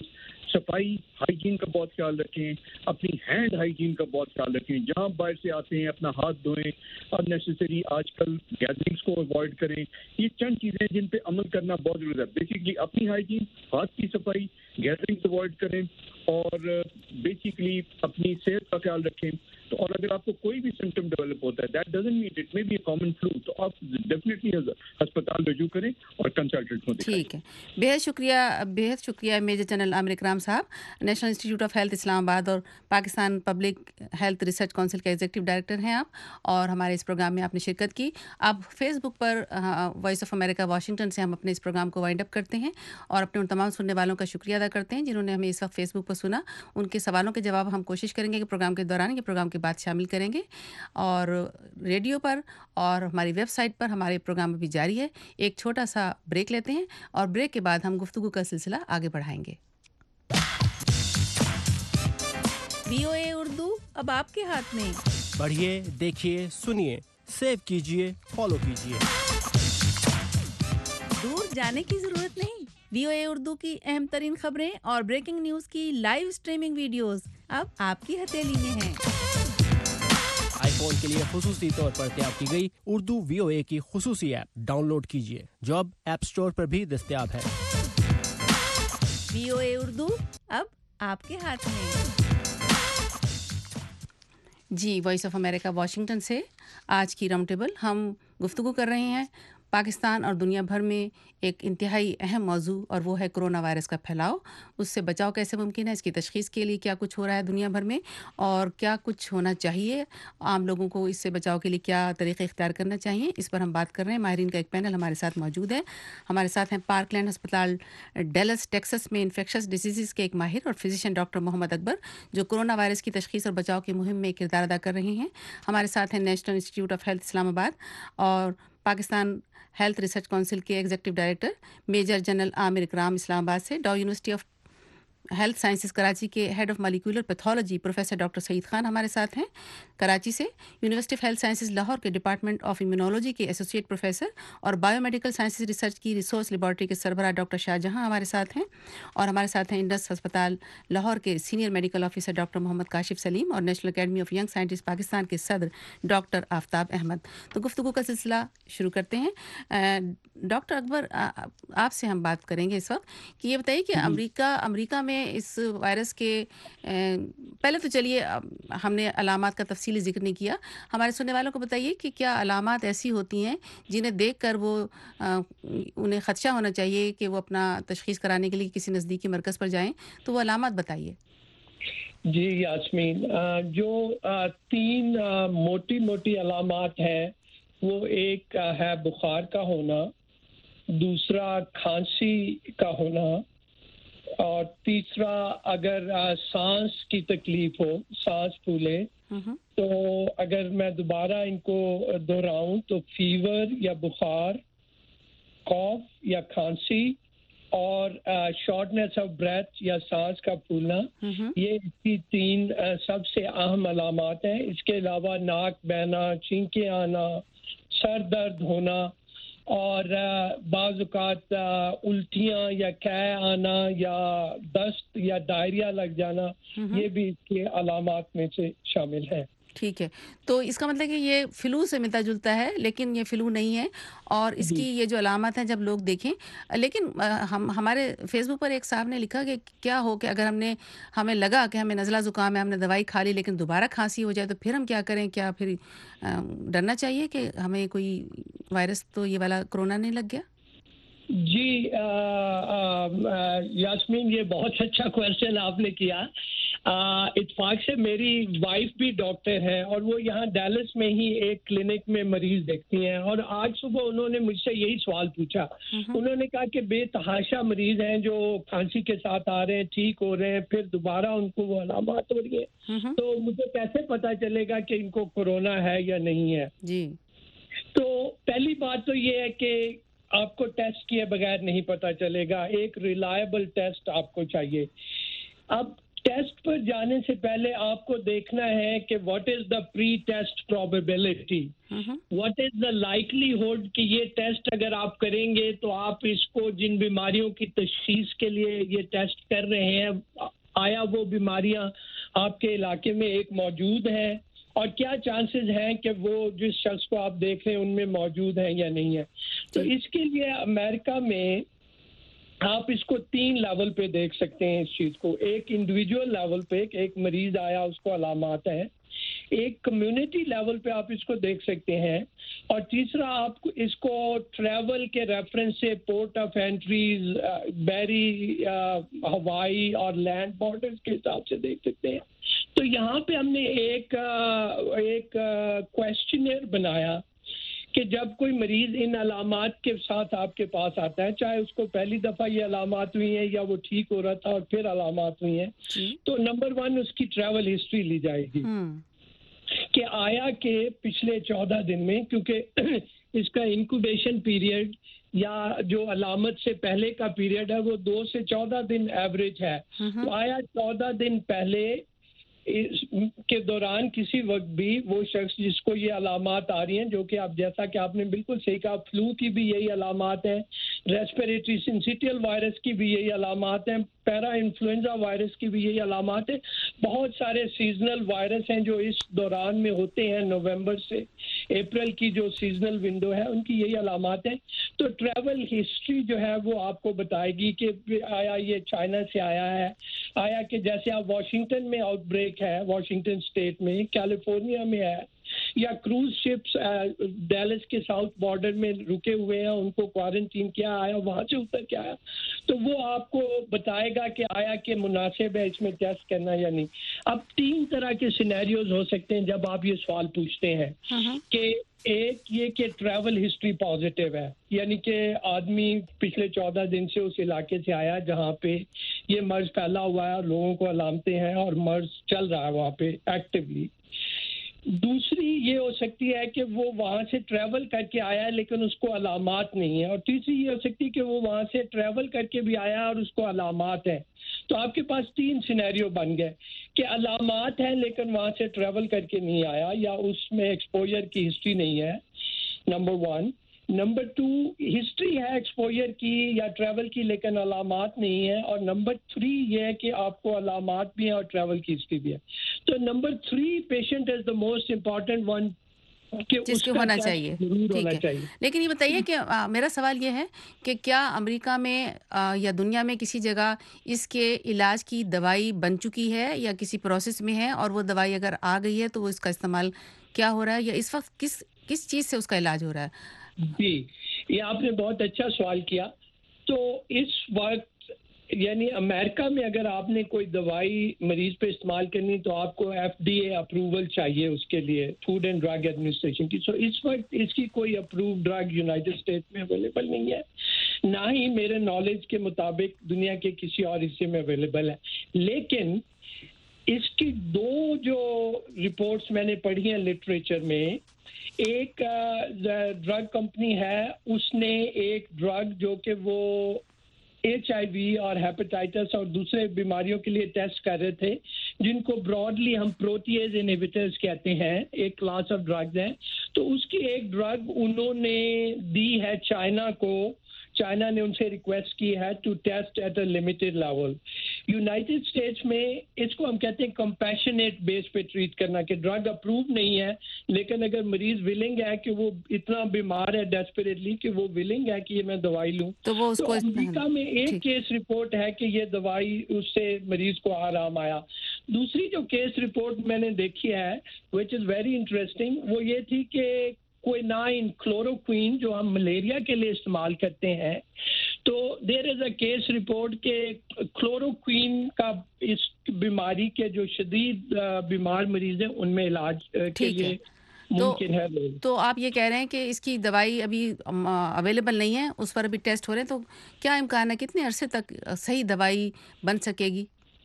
صفائی ہائیجین کا بہت خیال رکھیں, اپنی ہینڈ ہائیجین کا بہت خیال رکھیں, جہاں باہر سے آتے ہیں اپنا ہاتھ دھوئیں, ان نیسیسری آج کل گیدرنگس کو اوائڈ کریں. یہ چند چیزیں جن پہ عمل کرنا بہت ضروری ہے. بیسکلی اپنی ہائیجین, ہاتھ کی صفائی, گیدرنگس اوائڈ کریں اور بیسکلی اپنی صحت کا خیال رکھیں. تو اور اگر آپ کو کوئی بھی سمٹم ڈیولپ ہوتا ہے, that doesn't mean it may be a common flu, تو آپ ڈیفینیٹلی ہسپتال رجوع کریں اور کنسلٹنٹ کو دکھائیں. ٹھیک ہے, بہت شکریہ میجر جنرل عامر اکرام صاحب, national institute of health Islamabad اور Pakistan public health research council کے ایگزیکٹو ڈائریکٹر ہیں آپ, اور ہمارے اس پروگرام میں آپ نے شرکت کی. اب فیس بک پر وائس آف امریکہ واشنگٹن سے ہم اپنے اس پروگرام کو وائنڈ اپ کرتے ہیں اور اپنے ان تمام سننے والوں کا شکریہ ادا کرتے ہیں جنہوں نے ہمیں اس وقت فیس بک پر سنا. ان کے سوالوں کے جواب ہم کوشش کریں گے کہ پروگرام کے دوران یہ پروگرام کے بعد شامل کریں گے, اور ریڈیو پر اور ہماری ویب سائٹ پر ہمارے پروگرام بھی جاری ہے. ایک چھوٹا سا بریک لیتے ہیں اور بریک کے بعد ہم گفتگو کا سلسلہ آگے بڑھائیں گے. VOA اردو اب آپ کے ہاتھ میں. پڑھیے, دیکھیے, سنیے, سیو کیجیے, فالو کیجیے. دور جانے کی ضرورت نہیں. VOA اردو کی اہم ترین خبریں اور بریکنگ نیوز کی لائیو اسٹریمنگ ویڈیوز اب آپ کی ہتھیلی میں ہیں. آئی فون کے لیے خصوصی طور پر تیار کی گئی اردو VOA کی خصوصی ایپ ڈاؤن لوڈ کیجیے, جو اب ایپ اسٹور پر بھی دستیاب ہے. VOA اردو اب آپ کے ہاتھ میں. جی, وائس آف امریکہ واشنگٹن سے آج کی راؤنڈ ٹیبل ہم گفتگو کر رہے ہیں پاکستان اور دنیا بھر میں ایک انتہائی اہم موضوع, اور وہ ہے کرونا وائرس کا پھیلاؤ. اس سے بچاؤ کیسے ممکن ہے, اس کی تشخیص کے لیے کیا کچھ ہو رہا ہے دنیا بھر میں, اور کیا کچھ ہونا چاہیے عام لوگوں کو اس سے بچاؤ کے لیے, کیا طریقے اختیار کرنا چاہیے. اس پر ہم بات کر رہے ہیں. ماہرین کا ایک پینل ہمارے ساتھ موجود ہے. ہمارے ساتھ ہیں پارک لینڈ ہسپتال ڈیلس ٹیکسس میں انفیکشس ڈیزیزز کے ایک ماہر اور فزیشین ڈاکٹر محمد اکبر, جو کرونا وائرس کی تشخیص اور بچاؤ کی مہم میں کردار ادا کر رہے ہیں. ہمارے ساتھ ہیں national institute of health Islamabad اور پاکستان ہیلتھ ریسرچ کونسل کے ایگزیکٹو ڈائریکٹر میجر جنرل عامر اکرام اسلام آباد سے, Dow university of health sciences Karachi کے head of molecular pathology professor doctor Saeed Khan ہمارے ساتھ ہیں کراچی سے, university of health sciences Lahore کے ڈپارٹمنٹ آف امیونولوجی کے ایسوسیٹ پروفیسر اور بایو میڈیکل سائنسز ریسرچ کی ریسورس لیبارٹری کے سربراہ ڈاکٹر شاہ جہاں ہمارے ساتھ ہیں, اور ہمارے ساتھ ہیں انڈس ہسپتال لاہور کے senior medical officer doctor Muhammad Kashif Saleem اور national academy of young scientist Pakistan کے صدر ڈاکٹر آفتاب احمد. تو گفتگو کا سلسلہ شروع کرتے ہیں. ڈاکٹر اکبر, آپ سے ہم بات کریں گے اس وقت کہ یہ بتائیے کہ امریکہ میں اس وائرس کے پہلے تو چلیے ہم نے علامات کا تفصیلی ذکر نہیں کیا, ہمارے سننے والوں کو بتائیے کہ کیا علامات ایسی ہوتی ہیں جنہیں دیکھ کر وہ انہیں خدشہ ہونا چاہیے کہ وہ اپنا تشخیص کرانے کے لیے کسی نزدیکی مرکز پر جائیں, تو وہ علامات بتائیے. جی یاسمین, جو 3 موٹی علامات ہیں وہ ایک ہے بخار کا ہونا, دوسرا کھانسی کا ہونا, اور تیسرا اگر سانس کی تکلیف ہو, سانس پھولے. تو اگر میں دوبارہ ان کو دہراؤں تو فیور یا بخار, کاف یا کھانسی, اور شارٹنیس آف بریتھ یا سانس کا پھولنا, یہ اس کی 3 سب سے اہم علامات ہیں. اس کے علاوہ ناک بہنا, چھینکیں آنا, سر درد ہونا, اور بعض اوقات الٹیاں یا قے آنا یا دست یا ڈائریا لگ جانا, یہ بھی اس کے علامات میں سے شامل ہے. ٹھیک ہے, تو اس کا مطلب کہ یہ فلو سے ملتا جلتا ہے, لیکن یہ فلو نہیں ہے. اور اس کی یہ جو علامات ہیں جب لوگ دیکھیں, لیکن ہمارے فیس بک پر ایک صاحب نے لکھا کہ کیا ہو کہ اگر ہمیں لگا کہ ہمیں نزلہ زکام ہے, ہم نے دوائی کھا لی, لیکن دوبارہ کھانسی ہو جائے تو پھر ہم کیا کریں, کیا پھر ڈرنا چاہیے کہ ہمیں کوئی وائرس تو یہ والا کرونا نہیں لگ گیا؟ جی یاسمین, یہ بہت اچھا کویشچن آپ نے کیا. اتفاق سے میری وائف بھی ڈاکٹر ہے اور وہ یہاں ڈیلس میں ہی ایک کلینک میں مریض دیکھتی ہیں, اور آج صبح انہوں نے مجھ سے یہی سوال پوچھا. انہوں نے کہا کہ بے تحاشا مریض ہیں جو کھانسی کے ساتھ آ رہے ہیں, ٹھیک ہو رہے ہیں, پھر دوبارہ ان کو وہ علامات ہو رہی ہیں, تو مجھے کیسے پتا چلے گا کہ ان کو کورونا ہے یا نہیں ہے؟ جی, تو پہلی بات تو یہ ہے کہ آپ کو ٹیسٹ کیے بغیر نہیں پتا چلے گا, ایک ریلائبل ٹیسٹ آپ کو چاہیے. اب ٹیسٹ پر جانے سے پہلے آپ کو دیکھنا ہے کہ what is the pre test probability, what is the likelihood کہ یہ ٹیسٹ اگر آپ کریں گے تو آپ اس کو جن بیماریوں کی تشخیص کے لیے یہ ٹیسٹ کر رہے ہیں، آیا وہ بیماریاں آپ کے علاقے میں ایک موجود ہیں، اور کیا چانسز ہیں کہ وہ جس شخص کو آپ دیکھ رہے ہیں ان میں موجود ہیں یا نہیں ہے. تو اس کے لیے امریکہ میں آپ اس کو 3 لیول پہ دیکھ سکتے ہیں اس چیز کو. ایک انڈیویجول لیول پہ ایک مریض آیا اس کو علامات ہیں، ایک کمیونٹی لیول پہ آپ اس کو دیکھ سکتے ہیں، اور تیسرا آپ کو اس کو ٹریول کے ریفرنس سے پورٹ آف انٹریز، بحری، ہوائی اور لینڈ بارڈرز کے حساب سے دیکھ سکتے ہیں. تو یہاں پہ ہم نے ایک کویسچنر بنایا کہ جب کوئی مریض ان علامات کے ساتھ آپ کے پاس آتا ہے، چاہے اس کو پہلی دفعہ یہ علامات ہوئی ہیں یا وہ ٹھیک ہو رہا تھا اور پھر علامات ہوئی ہیں، تو نمبر 1 اس کی ٹریول ہسٹری لی جائے گی کہ آیا کہ پچھلے 14 دن میں، کیونکہ اس کا انکوبیشن پیریڈ یا جو علامت سے پہلے کا پیریڈ ہے وہ 2 سے 14 دن ایوریج ہے، تو آیا 14 دن پہلے کے دوران کسی وقت بھی وہ شخص جس کو یہ علامات آ رہی ہیں، جو کہ آپ جیسا کہ آپ نے بالکل صحیح کہا، فلو کی بھی یہی علامات ہیں، ریسپیریٹری سنسیٹیل وائرس کی بھی یہی علامات ہیں، پیرا انفلوئنزا وائرس کی بھی یہی علامات ہیں، بہت سارے سیزنل وائرس ہیں جو اس دوران میں ہوتے ہیں، نومبر سے اپریل کی جو سیزنل ونڈو ہے ان کی یہی علامات ہیں. تو ٹریول ہسٹری جو ہے وہ آپ کو بتائے گی کہ آیا یہ چائنا سے آیا ہے، آیا کہ جیسے آپ واشنگٹن میں آؤٹ بریک ہے، واشنگٹن اسٹیٹ میں، کیلیفورنیا میں ہے، یا کروز شپس ڈیلس کے ساؤتھ بارڈر میں رکے ہوئے ہیں، ان کو کوارنٹین کیا، آیا وہاں سے اتر کے آیا، تو وہ آپ کو بتائے گا کہ آیا کہ مناسب ہے اس میں ٹیسٹ کرنا یا نہیں. اب 3 طرح کے سینیریوز ہو سکتے ہیں جب آپ یہ سوال پوچھتے ہیں کہ ایک یہ کہ ٹریول ہسٹری پازیٹیو ہے، یعنی کہ آدمی پچھلے 14 دن سے اس علاقے سے آیا جہاں پہ یہ مرض پھیلا ہوا ہے اور لوگوں کو علامتیں ہیں اور مرض چل رہا ہے وہاں پہ ایکٹیولی. دوسری یہ ہو سکتی ہے کہ وہ وہاں سے ٹریول کر کے آیا ہے لیکن اس کو علامات نہیں ہیں، اور تیسری یہ ہو سکتی ہے کہ وہ وہاں سے ٹریول کر کے بھی آیا اور اس کو علامات ہیں. تو آپ کے پاس 3 سینیریو بن گئے کہ علامات ہیں لیکن وہاں سے ٹریول کر کے نہیں آیا یا اس میں ایکسپوجر کی ہسٹری نہیں ہے، نمبر 1. نمبر 2 ہسٹری ہے ایکسپوجر کی یا ٹریول کی لیکن علامات نہیں ہے، اور نمبر 3 یہ ہے کہ آپ کو علامات بھی ہیں اور ٹریول کی ہسٹری بھی ہے. تو number 3 patient is the most important one جس کو ہونا چاہیے. ٹھیک ہے، لیکن یہ بتائیے کہ میرا سوال یہ ہے کہ کیا امریکہ میں یا دنیا میں کسی جگہ اس کے علاج کی دوائی بن چکی ہے یا کسی پروسیس میں ہے، اور وہ دوائی اگر آ گئی ہے تو وہ اس کا استعمال کیا ہو رہا ہے، یا اس وقت کس چیز سے اس کا علاج ہو رہا ہے؟ جی، یہ آپ نے بہت اچھا سوال کیا. تو اس وقت یعنی امریکہ میں اگر آپ نے کوئی دوائی مریض پہ استعمال کرنی تو آپ کو FDA اپروول چاہیے اس کے لیے، فوڈ اینڈ ڈرگ ایڈمنسٹریشن کی. سو اس وقت اس کی کوئی اپرووڈ ڈرگ یونائٹڈ اسٹیٹس میں اویلیبل نہیں ہے، نہ ہی میرے نالج کے مطابق دنیا کے کسی اور حصے میں اویلیبل ہے. لیکن اس کی 2 جو رپورٹس میں نے پڑھی ہیں لٹریچر میں، ایک ڈرگ کمپنی ہے، اس نے ایک ڈرگ جو کہ وہ HIV اور ہیپیٹائٹس اور دوسرے بیماریوں کے لیے ٹیسٹ کر رہے تھے، جن کو براڈلی ہم پروٹیز انہیبیٹرز کہتے ہیں، ایک کلاس آف ڈرگز ہیں. تو اس کی ایک ڈرگ انہوں نے دی ہے چائنا کو، چائنا نے ان سے ریکویسٹ کی ہے to test at a limited level. United States میں اس کو ہم کہتے ہیں کمپیشنیٹ بیس پہ ٹریٹ کرنا، کہ ڈرگ اپروو نہیں ہے لیکن اگر مریض ولنگ ہے کہ وہ اتنا بیمار ہے ڈیسپریٹلی کہ وہ ولنگ ہے کہ یہ میں دوائی لوں، تو امریکہ میں ایک کیس رپورٹ ہے کہ یہ دوائی اس سے مریض کو آرام آیا. دوسری جو کیس رپورٹ میں نے دیکھی ہے which is very interesting، وہ یہ تھی کہ کوئنائن کلوروکوین جو ہم ملیریا کے لیے استعمال کرتے ہیں، تو دیر از اے کیس رپورٹ کہ کلوروکوین کا اس بیماری کے جو شدید بیمار مریض ہیں ان میں علاج کے لیے ممکن ہے. تو آپ یہ کہہ رہے ہیں کہ اس کی دوائی ابھی اویلیبل نہیں ہے، اس پر ابھی ٹیسٹ ہو رہے ہیں، تو کیا امکان ہے کتنے عرصے تک صحیح دوائی بن سکے گی؟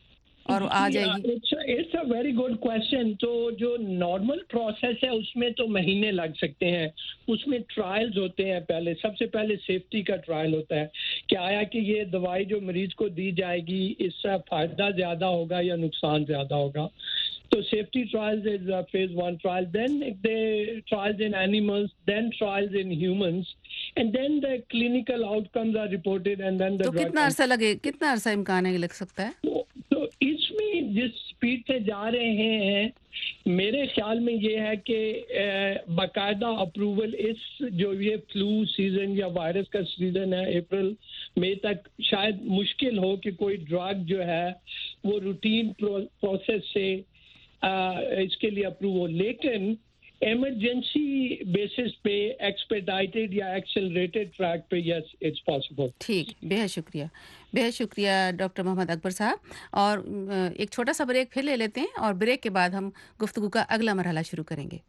اور آ جائے گی؟ It's a very good question. تو جو نارمل پروسیس ہے اس میں تو مہینے لگ سکتے ہیں. اس میں ٹرائلز ہوتے ہیں. پہلے سب سے پہلے سیفٹی کا ٹرائل ہوتا ہے کہ آیا کہ یہ دوائی جو مریض کو دی جائے گی اس سے فائدہ زیادہ ہوگا یا نقصان زیادہ ہوگا. So safety trials is phase 1 trial, then the trials in animals, then trials in humans, and then the clinical outcomes are reported, and then the تو کتنا عرصہ امکان ہے لگ سکتا ہے؟ تو اس میں جس سپیڈ سے جا رہے ہیں میرے خیال میں یہ ہے کہ باقاعدہ اپروول اس جو یہ فلو سیزن یا وائرس کا سیزن ہے اپریل مئی تک شاید مشکل ہو کہ کوئی ڈرگ جو ہے وہ روٹین پروسیس سے اس کے لیے اپروو ہو. لیکن ایمرجنسی بیسس پہ ایکسپیڈائٹڈ یا ایکسلریٹڈ ٹریک پہ یس اٹس پاسبل. ٹھیک، بہت شکریہ ڈاکٹر محمد اکبر صاحب. اور ایک چھوٹا سا بریک پھر لے لیتے ہیں اور بریک کے بعد ہم گفتگو کا اگلا مرحلہ شروع کریں گے.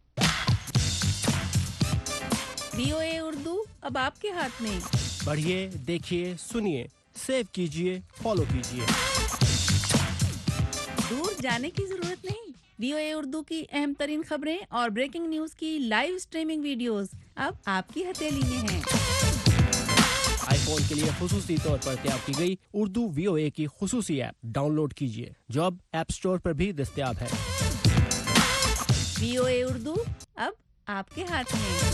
VOA اردو اب آپ کے ہاتھ میں. پڑھیے، دیکھیے، سنیے، سیو کیجیے، فالو کیجیے. دور جانے کی ضرورت نہیں. VOA اردو کی اہم ترین خبریں اور بریکنگ نیوز کی لائیو اسٹریمنگ ویڈیوز اب آپ کی ہتھیلی میں ہیں. آئی فون کے لیے خصوصی طور پر تیار کی گئی اردو VOA کی خصوصی ایپ ڈاؤن لوڈ کیجیے جو اب ایپ اسٹور پر بھی دستیاب ہے. VOA اردو اب آپ کے ہاتھ میں.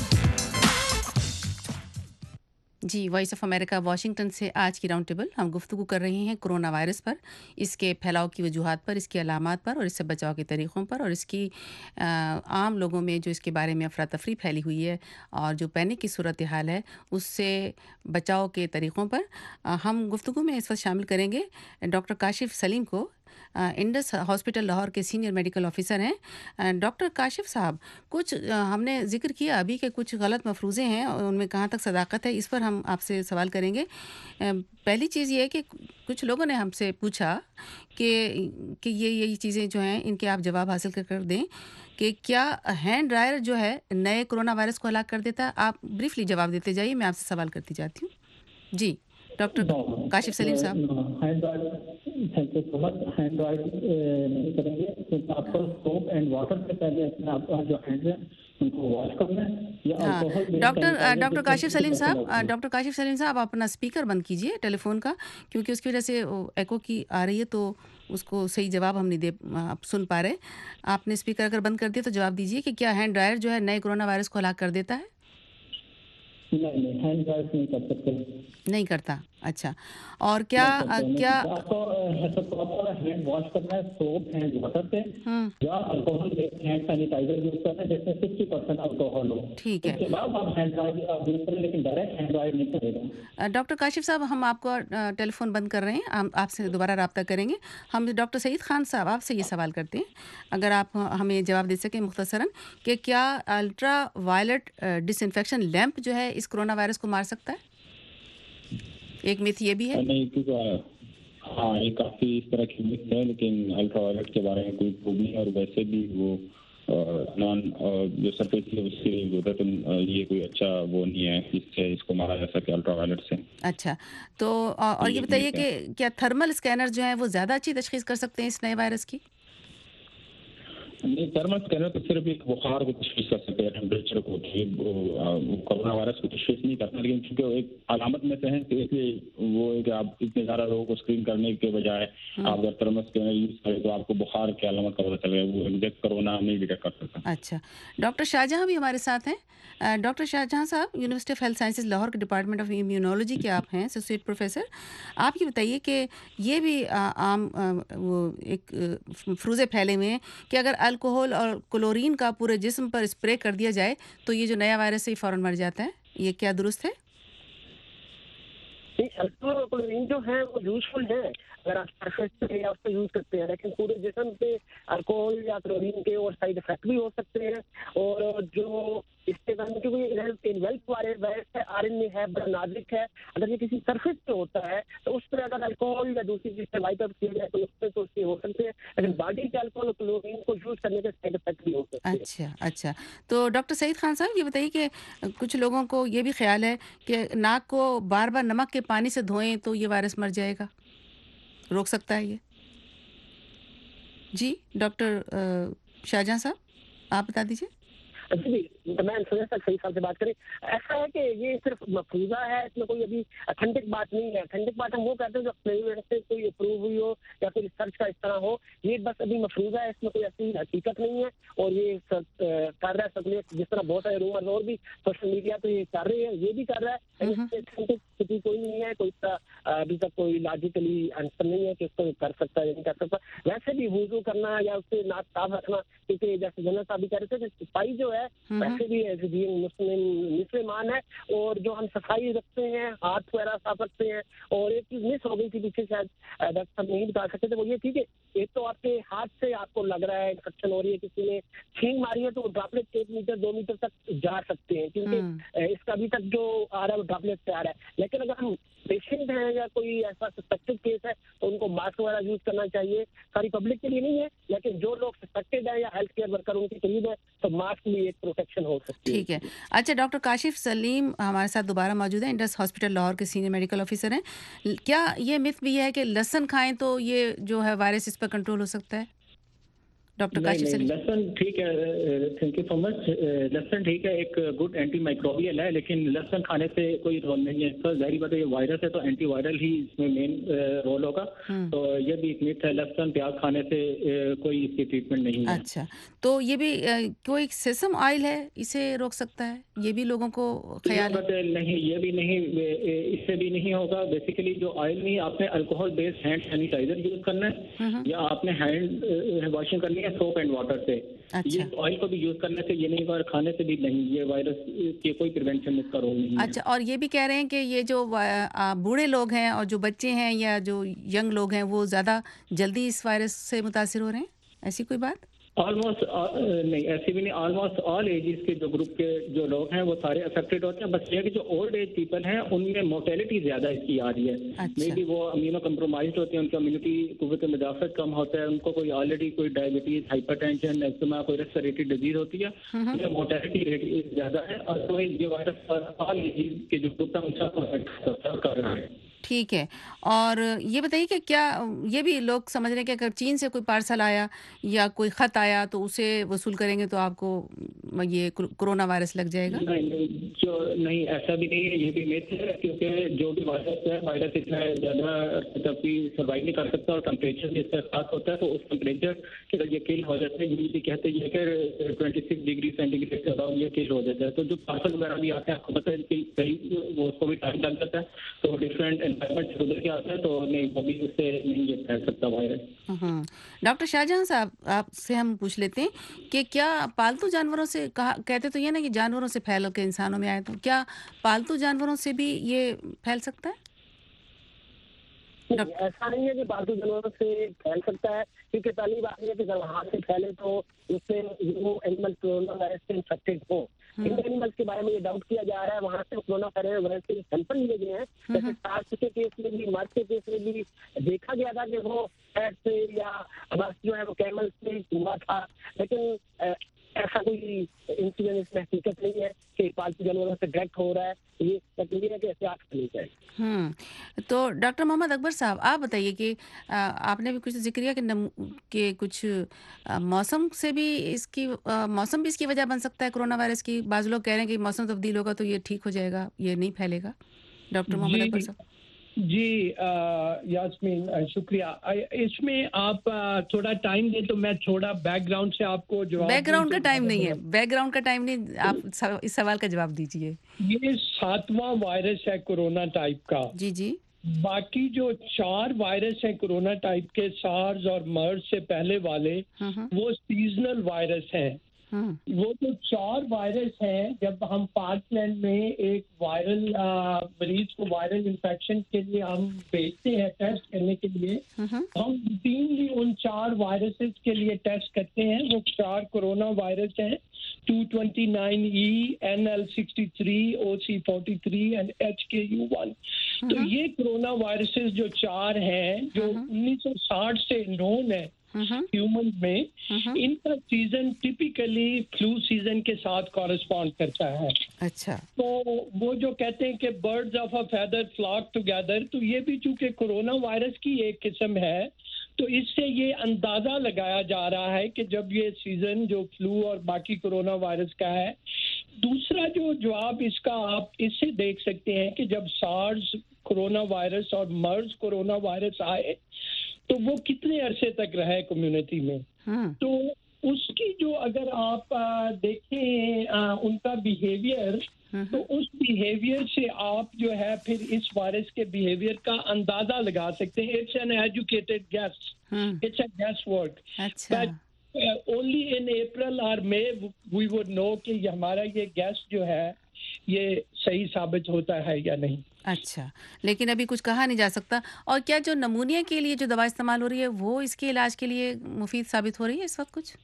جی، وائس آف امریکہ واشنگٹن سے آج کی راؤنڈ ٹیبل ہم گفتگو کر رہے ہیں کورونا وائرس پر، اس کے پھیلاؤ کی وجوہات پر، اس کی علامات پر اور اس سے بچاؤ کے طریقوں پر، اور اس کی عام لوگوں میں جو اس کے بارے میں افراتفری پھیلی ہوئی ہے اور جو پینک کی صورتحال ہے اس سے بچاؤ کے طریقوں پر. ہم گفتگو میں اس وقت شامل کریں گے ڈاکٹر کاشف سلیم کو، انڈس ہاسپٹل لاہور کے سینئر میڈیکل آفیسر ہیں. ڈاکٹر کاشف صاحب، کچھ ہم نے ذکر کیا ابھی کہ کچھ غلط مفروضے ہیں، ان میں کہاں تک صداقت ہے، اس پر ہم آپ سے سوال کریں گے. پہلی چیز یہ ہے کہ کچھ لوگوں نے ہم سے پوچھا کہ یہ چیزیں جو ہیں ان کے آپ جواب حاصل کر دیں کہ کیا ہینڈ ڈرائر جو ہے نئے کرونا وائرس کو ہلاک کر دیتا ہے؟ آپ بریفلی جواب دیتے جائیے، میں آپ سے سوال کرتی جاتی ہوں. جی ڈاکٹر کاشف سلیم صاحب. Thank you so much. Hand dryer کریں گے تو آپ کو سوپ اینڈ واٹر سے پہلے اپنے آپ جو ہینڈ ہیں ان کو واش کرنا ہے. ڈاکٹر کاشف سلیم صاحب آپ اپنا اسپیکر بند کیجیے ٹیلی فون کا، کیونکہ اس کی وجہ سے ایکو کی آ رہی ہے تو اس کو صحیح جواب ہم نہیں سن پا رہے. آپ نے اسپیکر اگر بند کر دیا تو جواب دیجیے کہ کیا ہینڈ ڈرائر جو ہے نئے کورونا وائرس کو ہلاک کر دیتا ہے؟ نہیں، ہینڈ ڈرائر نہیں کر سکتے. نہیں کرتا. اچھا، اور کیا آپ کو ہینڈ واش کرنا ہے سوپ اینڈ واٹر سے یا الکوہل ہینڈ سینیٹائزر یوز کرنا ہے جس میں 60% الکوہل ہو. ٹھیک ہے، اس کے بعد آپ ہینڈ ڈرائر یوز کریں، لیکن ڈائریکٹ ہینڈ ڈرائر نہیں کرے گا. ڈاکٹر کاشف صاحب، ہم آپ کو ٹیلی فون بند کر رہے ہیں، ہم آپ سے دوبارہ رابطہ کریں گے. ہم ڈاکٹر سعید خان صاحب آپ سے یہ سوال کرتے ہیں، اگر آپ ہمیں جواب دے سکیں مختصراً کہ کیا ultraviolet disinfection lamp جو ہے اس کرونا وائرس کو مار سکتا ہے؟ ایک میتھ یہ بھی ہے. نہیں، کیونکہ ہاں یہ کافی اس طرح کی میتھ ہے، لیکن الٹرا وائلٹ کے بارے میں کوئی پروو نہیں ہے، اور ویسے بھی وہ نان جو سرفیس ہے اس کی ضرورت یہ کوئی اچھا وہ نہیں ہے جس سے اس کو مارا جا سکے الٹرا وائلٹ سے. اچھا، تو اور یہ بتائیے کہ کیا تھرمل اسکینر جو ہیں وہ زیادہ اچھی تشخیص کر سکتے ہیں اس نئے وائرس کی؟ نہیں، تھرمل اسکینر تو صرف ایک بخار کو تشخیص کر سکتے ہیں، ٹیمپریچر کو، کورونا وائرس کو تشخیص نہیں کرتا. لیکن چونکہ ایک علامت میں سے ہے کہ اس لیے وہ ہے کہ آپ اتنے زیادہ لوگوں کو اسکرین کرنے کے بجائے آپ اگر تھرمل اسکینر یوز کریں تو آپ کو بخار کی علامت کا پتہ چلے گا، وہ ایگزیکٹ کرونا نہیں ڈیٹیکٹ کر سکتا. اچھا، ڈاکٹر شاہجہاں بھی ہمارے ساتھ ہیں. ڈاکٹر شاہجہاں صاحب، university of health sciences Lahore کے ڈپارٹمنٹ آف امیونولوجی کے آپ ہیں ایسوسیٹ پروفیسر. آپ یہ بتائیے کہ یہ بھی عام وہ ایک فروزے پھیلے ہوئے ہیں کہ اگر الکوہل اور کلورین کا پورے جسم پر اسپرے کر دیا جائے تو یہ جو نیا وائرس ہے یہ فوراً مر جاتا ہے، یہ کیا درست ہے؟ الکوہل اور کلورین جو ہے وہ یوزفل ہے اگر آپ سرفیس پہ اس کو یوز کرتے ہیں، لیکن پورے جسم پہ الکوہل یا کلورین کے اور سائڈ افیکٹ بھی ہو سکتے ہیں. اور جو اس کے بعد کیونکہ انویلپ وائرس ہے، RNA ہے، بڑا نازک ہے، اگر یہ کسی سرفیس پہ ہوتا ہے تو اس پر اگر الکوہل یا دوسری چیز سے وائپ اپ کیا جائے تو اس پہ تو اس کے ہو سکتے ہیں، لیکن باڈی کے الکوہل اور کلورین کو یوز کرنے کے سائڈ افیکٹ بھی ہو سکتے ہیں. اچھا، تو ڈاکٹر سعید خان صاحب یہ بتائیے کہ کچھ لوگوں کو یہ بھی خیال ہے کہ ناک کو بار بار نمک کے پانی سے دھوئیں تو یہ وائرس مر جائے گا، روک سکتا ہے یہ؟ जी डॉक्टर शाहजहां साहब आप बता दीजिए। जी मैं सुने तक सही से बात करें, ऐसा है कि ये सिर्फ मफरूजा है, इसमें कोई अभी अथेंटिक बात नहीं है। अथेंटिक बात हम वो कहते हैं जो प्रेसिडेंट से कोई अप्रूव हुई हो या कोई रिसर्च का इस तरह हो, ये बस अभी मफरूजा है, इसमें कोई ऐसी हकीकत नहीं है। और ये कर रहा है सर्कुलेट, जिस तरह बहुत सारे रूमर और भी सोशल मीडिया पे ये कर रहे हैं, ये भी कर रहा है, अथेंटिक स्थिति कोई नहीं है, कोई अभी तक कोई लॉजिकली आंसर नहीं है कि इसको कर सकता है या नहीं कर सकता। वैसे भी वुजू करना या उससे नाक साफ रखना, क्योंकि जैसे जनरल साहब भी कह रहे थे कि सफाई जो है वैसे भी मुसलमान है, और जो हम सफाई रखते हैं, हाथ वगैरह साफ रखते हैं। और एक चीज मिस हो गई थी पीछे, शायद डॉक्टर साहब नहीं बता सकते थे, वो ये ठीक है, एक तो आपके हाथ से आपको लग रहा है इन्फेक्शन हो रही है, किसी ने छींक मारी है तो ड्रॉपलेट 1 मीटर 2 मीटर तक जा सकते हैं, क्योंकि इसका अभी तक जो आ रहा है वो ड्रॉपलेट से आ रहा है। लेकिन अगर हम पेशेंट हैं या कोई ऐसा सस्पेक्टेड केस है तो उनको मास्क वगैरह यूज करना चाहिए। सारी पब्लिक के लिए नहीं है, लेकिन जो लोग सस्पेक्टेड है या हेल्थ केयर वर्कर उनके करीब है तो मास्क भी एक प्रोटेक्शन हो सकती है। ठीक है। अच्छा, डॉक्टर काशिफ सलीम हमारे साथ दोबारा मौजूद हैं, इंडस हॉस्पिटल लाहौर के सीनियर मेडिकल ऑफिसर हैं। क्या ये मिथ भी है कि लहसुन खाएं तो ये जो है वायरस इस पर कंट्रोल हो सकता है? डॉक्टर काशिफ सलीम। लहसुन ठीक है, थैंक यू सो मच। लहसुन ठीक है, एक गुड एंटी माइक्रोबियल है, लेकिन लहसुन खाने से कोई रोल नहीं है इसका। जाहिर बात है ये वायरस है तो एंटी वायरल ही इसमें मेन रोल होगा। तो ये भी एक मिथ है, लहसुन प्याज खाने से कोई इसकी ट्रीटमेंट नहीं है। अच्छा, तो ये भी कोई सेसम ऑयल है इसे रोक सकता है, ये भी लोगों को ख्याल है? नहीं, ये भी नहीं, इससे भी नहीं होगा। बेसिकली जो ऑयल नहीं, आपने alcohol based hand sanitizer use करना है या आपने हैंड वॉशिंग करनी है सोप एंड वाटर से। अच्छा। ये ऑयल को भी यूज करने से ये नहीं, और खाने से भी नहीं, ये वायरस के कोई प्रिवेंशन इसका रोल नहीं है। अच्छा, और ये भी कह रहे हैं कि ये जो बूढ़े लोग हैं और जो बच्चे हैं या जो यंग लोग हैं वो ज्यादा जल्दी इस वायरस से मुतासिर हो रहे हैं, ऐसी कोई बात? ऑलमोस्ट नहीं, ऐसी भी नहीं, ऑलमोस्ट ऑल एजेस के जो ग्रुप के जो लोग हैं वो सारे अफेक्टेड होते हैं। बस ये कि जो ओल्ड एज पीपल हैं उनमें मोर्टेलिटी ज्यादा इसकी आ रही है। मे बी वो इम्यूनो कम्प्रोमाइज्ड होते हैं, उनका इम्यूनिटी कुव्वत मुदाफत कम होता है, उनको कोई ऑलरेडी कोई डायबिटीज, हाइपरटेंशन, एस्थमा, कोई रेस्पिरेटरी डिजीज होती है, उनमें मोर्टेलिटी रेट ज्यादा है। और तो ये वायरस ऑल एजेस के जो ग्रुप है उनका अफेक्ट कर रहा है। ठीक है। और ये बताइए कि क्या ये भी लोग समझ रहे हैं कि अगर चीन से कोई पार्सल आया या कोई खत आया तो उसे वसूल करेंगे तो आपको ये कोरोना वायरस लग जाएगा? नहीं, ऐसा भी नहीं है, ये भी मिथ है, क्योंकि जो भी वायरस है, वायरस इतना ज़्यादा तब भी सर्वाइव नहीं कर सकता और टेम्परेचर भी इसका खास होता है, तो उस टेम्परेचर के अगर ये किल हो जाता है, यूजली कहते हैं कि 26 डिग्री सेंटीग्रेड के अराउंड ये किल हो जाता है। तो जो पार्सल वगैरह भी आते हैं, आपको पता है कि कहीं वो उसको भी टाइम लग जाता है, तो डिफरेंट एनवायरमेंट उधर के आता है, तो नहीं, वो भी उससे नहीं ये फैल सकता वायरस। डॉक्टर शाहजहां साहब, आपसे हम पूछ लेते हैं कि क्या पालतू जानवरों से कहते तो ये ना कि जानवरों से फैल के इंसानों में आए, तो क्या पालतू जानवरों से भी ये फैल सकता है? ऐसा नहीं है कि पालतू जानवरों से फैल सकता है, क्योंकि पहली बात यह है कि अगर हाथ से फैले तो उससे वो एनिमल कोरोना वायरस से इन्फेक्टेड हो। इन एनिमल्स के बारे में ये डाउट किया जा रहा है, वहाँ से कोरोना वायरस के सैंपल लिए गए हैं। जैसे सार्स के केस में भी, मर्स के केस में भी देखा गया था कि वो कैट से या बस जो है वो कैमल से हुआ था, लेकिन ऐसा कोई इंसिडेंट इसमें हकीकत नहीं है कि पालतू जानवरों से डायरेक्ट हो रहा है। ये तकलीफ है कि एहतियात करनी चाहिए। तो डॉक्टर मोहम्मद अकबर साहब, आप बताइए कि आपने भी कुछ जिक्र किया कि कुछ मौसम से भी मौसम भी इसकी वजह बन सकता है कोरोना वायरस की। बाज़ लोग कह रहे हैं कि मौसम तब्दील होगा तो ये ठीक हो जाएगा, ये नहीं फैलेगा। डॉक्टर मोहम्मद अकबर साहब। जी यास्मीन, शुक्रिया। इसमें आप थोड़ा टाइम दें तो मैं थोड़ा बैकग्राउंड से आपको जवाब। बैकग्राउंड का टाइम नहीं है, बैकग्राउंड का टाइम नहीं, आप इस सवाल का जवाब दीजिए। ये 7वां वायरस है कोरोना टाइप का। जी जी। बाकी जो 4 वायरस हैं कोरोना टाइप के, सार्स और मर्स से पहले वाले, वो सीजनल वायरस हैं। वो जो 4 वायरस हैं, जब हम पार्कलैंड में एक वायरल मरीज को वायरल इन्फेक्शन के लिए हम भेजते हैं टेस्ट करने के लिए, हम रूटीनली उन 4 वायरसेस के लिए टेस्ट करते हैं। वो 4 कोरोना वायरस हैं, 229E, NL63, OC43 and HKU1। तो ये कोरोना वायरसेस जो 4 हैं, जो 1960 से नोन है ह्यूमन में, इनका सीजन टिपिकली फ्लू सीजन के साथ कॉरेस्पॉन्ड करता है। अच्छा। तो वो जो कहते हैं कि birds of a feather flock together, तो ये भी चूंकि कोरोना वायरस की एक किस्म है تو اس سے یہ اندازہ لگایا جا رہا ہے کہ جب یہ سیزن جو فلو اور باقی کرونا وائرس کا ہے. دوسرا جو جواب اس کا آپ اس سے دیکھ سکتے ہیں کہ جب سارس کرونا وائرس اور مرز کرونا وائرس آئے تو وہ کتنے عرصے تک رہے کمیونٹی میں. تو اس کی جو اگر آپ دیکھیں ان کا بیہیویئر تو اس بیہیویئر سے آپ جو ہے پھر اس وائرس کے بیہیویئر کا اندازہ لگا سکتے ہیں. It's an educated guess, it's a guess work. only in April or May we would know کہ ہمارا یہ گیس جو ہے یہ صحیح ثابت ہوتا ہے یا نہیں. اچھا, لیکن ابھی کچھ کہا نہیں جا سکتا. اور کیا جو نمونیا کے لیے جو دوا استعمال ہو رہی ہے وہ اس کے علاج کے لیے مفید ثابت ہو رہی ہے اس وقت کچھ؟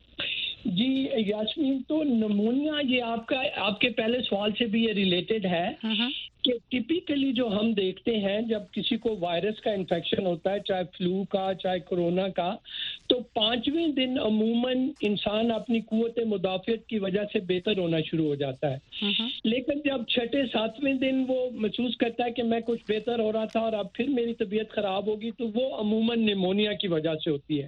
جی یاسمین, تو نمونیا یہ آپ کے پہلے سوال سے بھی یہ ریلیٹڈ ہے کہ ٹپیکلی جو ہم دیکھتے ہیں جب کسی کو وائرس کا انفیکشن ہوتا ہے, چاہے فلو کا چاہے کرونا کا, تو 5ویں دن عموماً انسان اپنی قوت مدافعت کی وجہ سے بہتر ہونا شروع ہو جاتا ہے. لیکن جب 6 7ویں دن وہ محسوس کرتا ہے کہ میں کچھ بہتر ہو رہا تھا اور اب پھر میری طبیعت خراب ہوگی, تو وہ عموماً نیمونیا کی وجہ سے ہوتی ہے.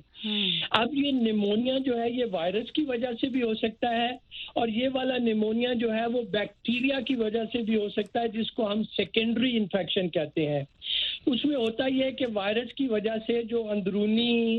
اب یہ نیمونیا جو ہے یہ وائرس کی وجہ سے بھی ہو سکتا ہے, اور یہ والا نیمونیا جو ہے وہ بیکٹیریا کی وجہ سے بھی ہو سکتا ہے, جس کو ہم سیکنڈری انفیکشن کہتے ہیں. اس میں ہوتا یہ ہے کہ وائرس کی وجہ سے جو اندرونی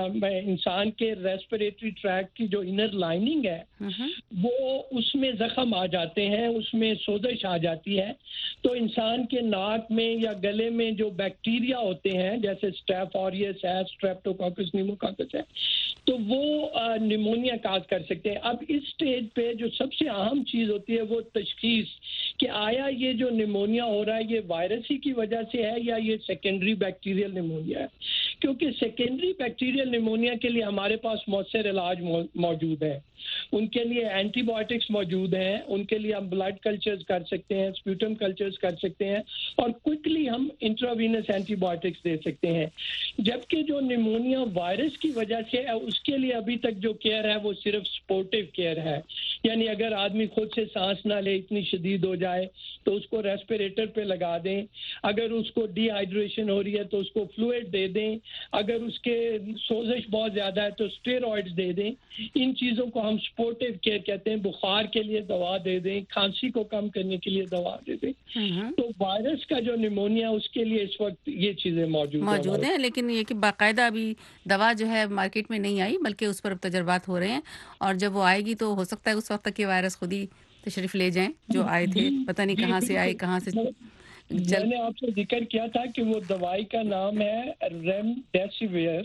انسان کے ریسپریٹری ٹریکٹ کی جو انر لائننگ ہے وہ اس میں زخم آ جاتے ہیں, اس میں سوزش آ جاتی ہے. تو انسان کے ناک میں یا گلے میں جو بیکٹیریا ہوتے ہیں جیسے اسٹیف اوریس ہے, اسٹریپٹوکوکس نیموکوکس ہے, تو وہ نیمونیا کاز کر سکتے ہیں. اب اس سٹیج پہ جو سب سے اہم چیز ہوتی ہے وہ تشخیص کہ آیا یہ جو نیمونیا ہو رہا ہے یہ وائرس ہی کی وجہ سے ہے یا یہ سیکنڈری بیکٹیریل نیمونیا ہے. کیونکہ سیکنڈری بیکٹیریل نیمونیا کے لیے ہمارے پاس مؤثر علاج موجود ہے, ان کے لیے اینٹی بایوٹکس موجود ہیں, ان کے لیے ہم بلڈ کلچرز کر سکتے ہیں, سپیوٹم کلچرز کر سکتے ہیں, اور کوئکلی ہم انٹراوینس اینٹی بایوٹکس دے سکتے ہیں. جبکہ جو نیمونیا وائرس کی وجہ سے ہے اس کے لیے ابھی تک جو کیئر ہے وہ صرف سپورٹیو کیئر ہے. یعنی اگر آدمی خود سے سانس نہ لے, اتنی شدید ہو جائے تو اس کو ریسپیریٹر پہ لگا دیں, اگر اس کو ڈی ہائیڈریشن ہو رہی ہے تو اس کو فلوئڈ دے دیں, اگر اس کے سوزش بہت زیادہ ہے تو اسٹیرائڈز دے دیں. ان چیزوں کو ہم سپورٹیو کیئر کہتے ہیں. بخار کے لیے دوا دے دیں, کھانسی کو کم کرنے کے لیے دوا دے دیں. تو وائرس کا جو نیمونیا اس کے لیے اس وقت یہ چیزیں موجود ہیں, لیکن یہ کہ باقاعدہ ابھی دوا جو ہے مارکیٹ میں نہیں آئی, بلکہ اس پر اب تجربات ہو رہے ہیں, اور جب وہ آئے گی تو ہو سکتا ہے اس وقت تک کہ وائرس خود ہی تشریف لے جائیں جو آئے تھے, پتہ نہیں کہاں سے آئے کہاں سے. میں نے آپ سے ذکر کیا تھا کہ وہ دوائی کا نام ہے ریمڈیسیویر,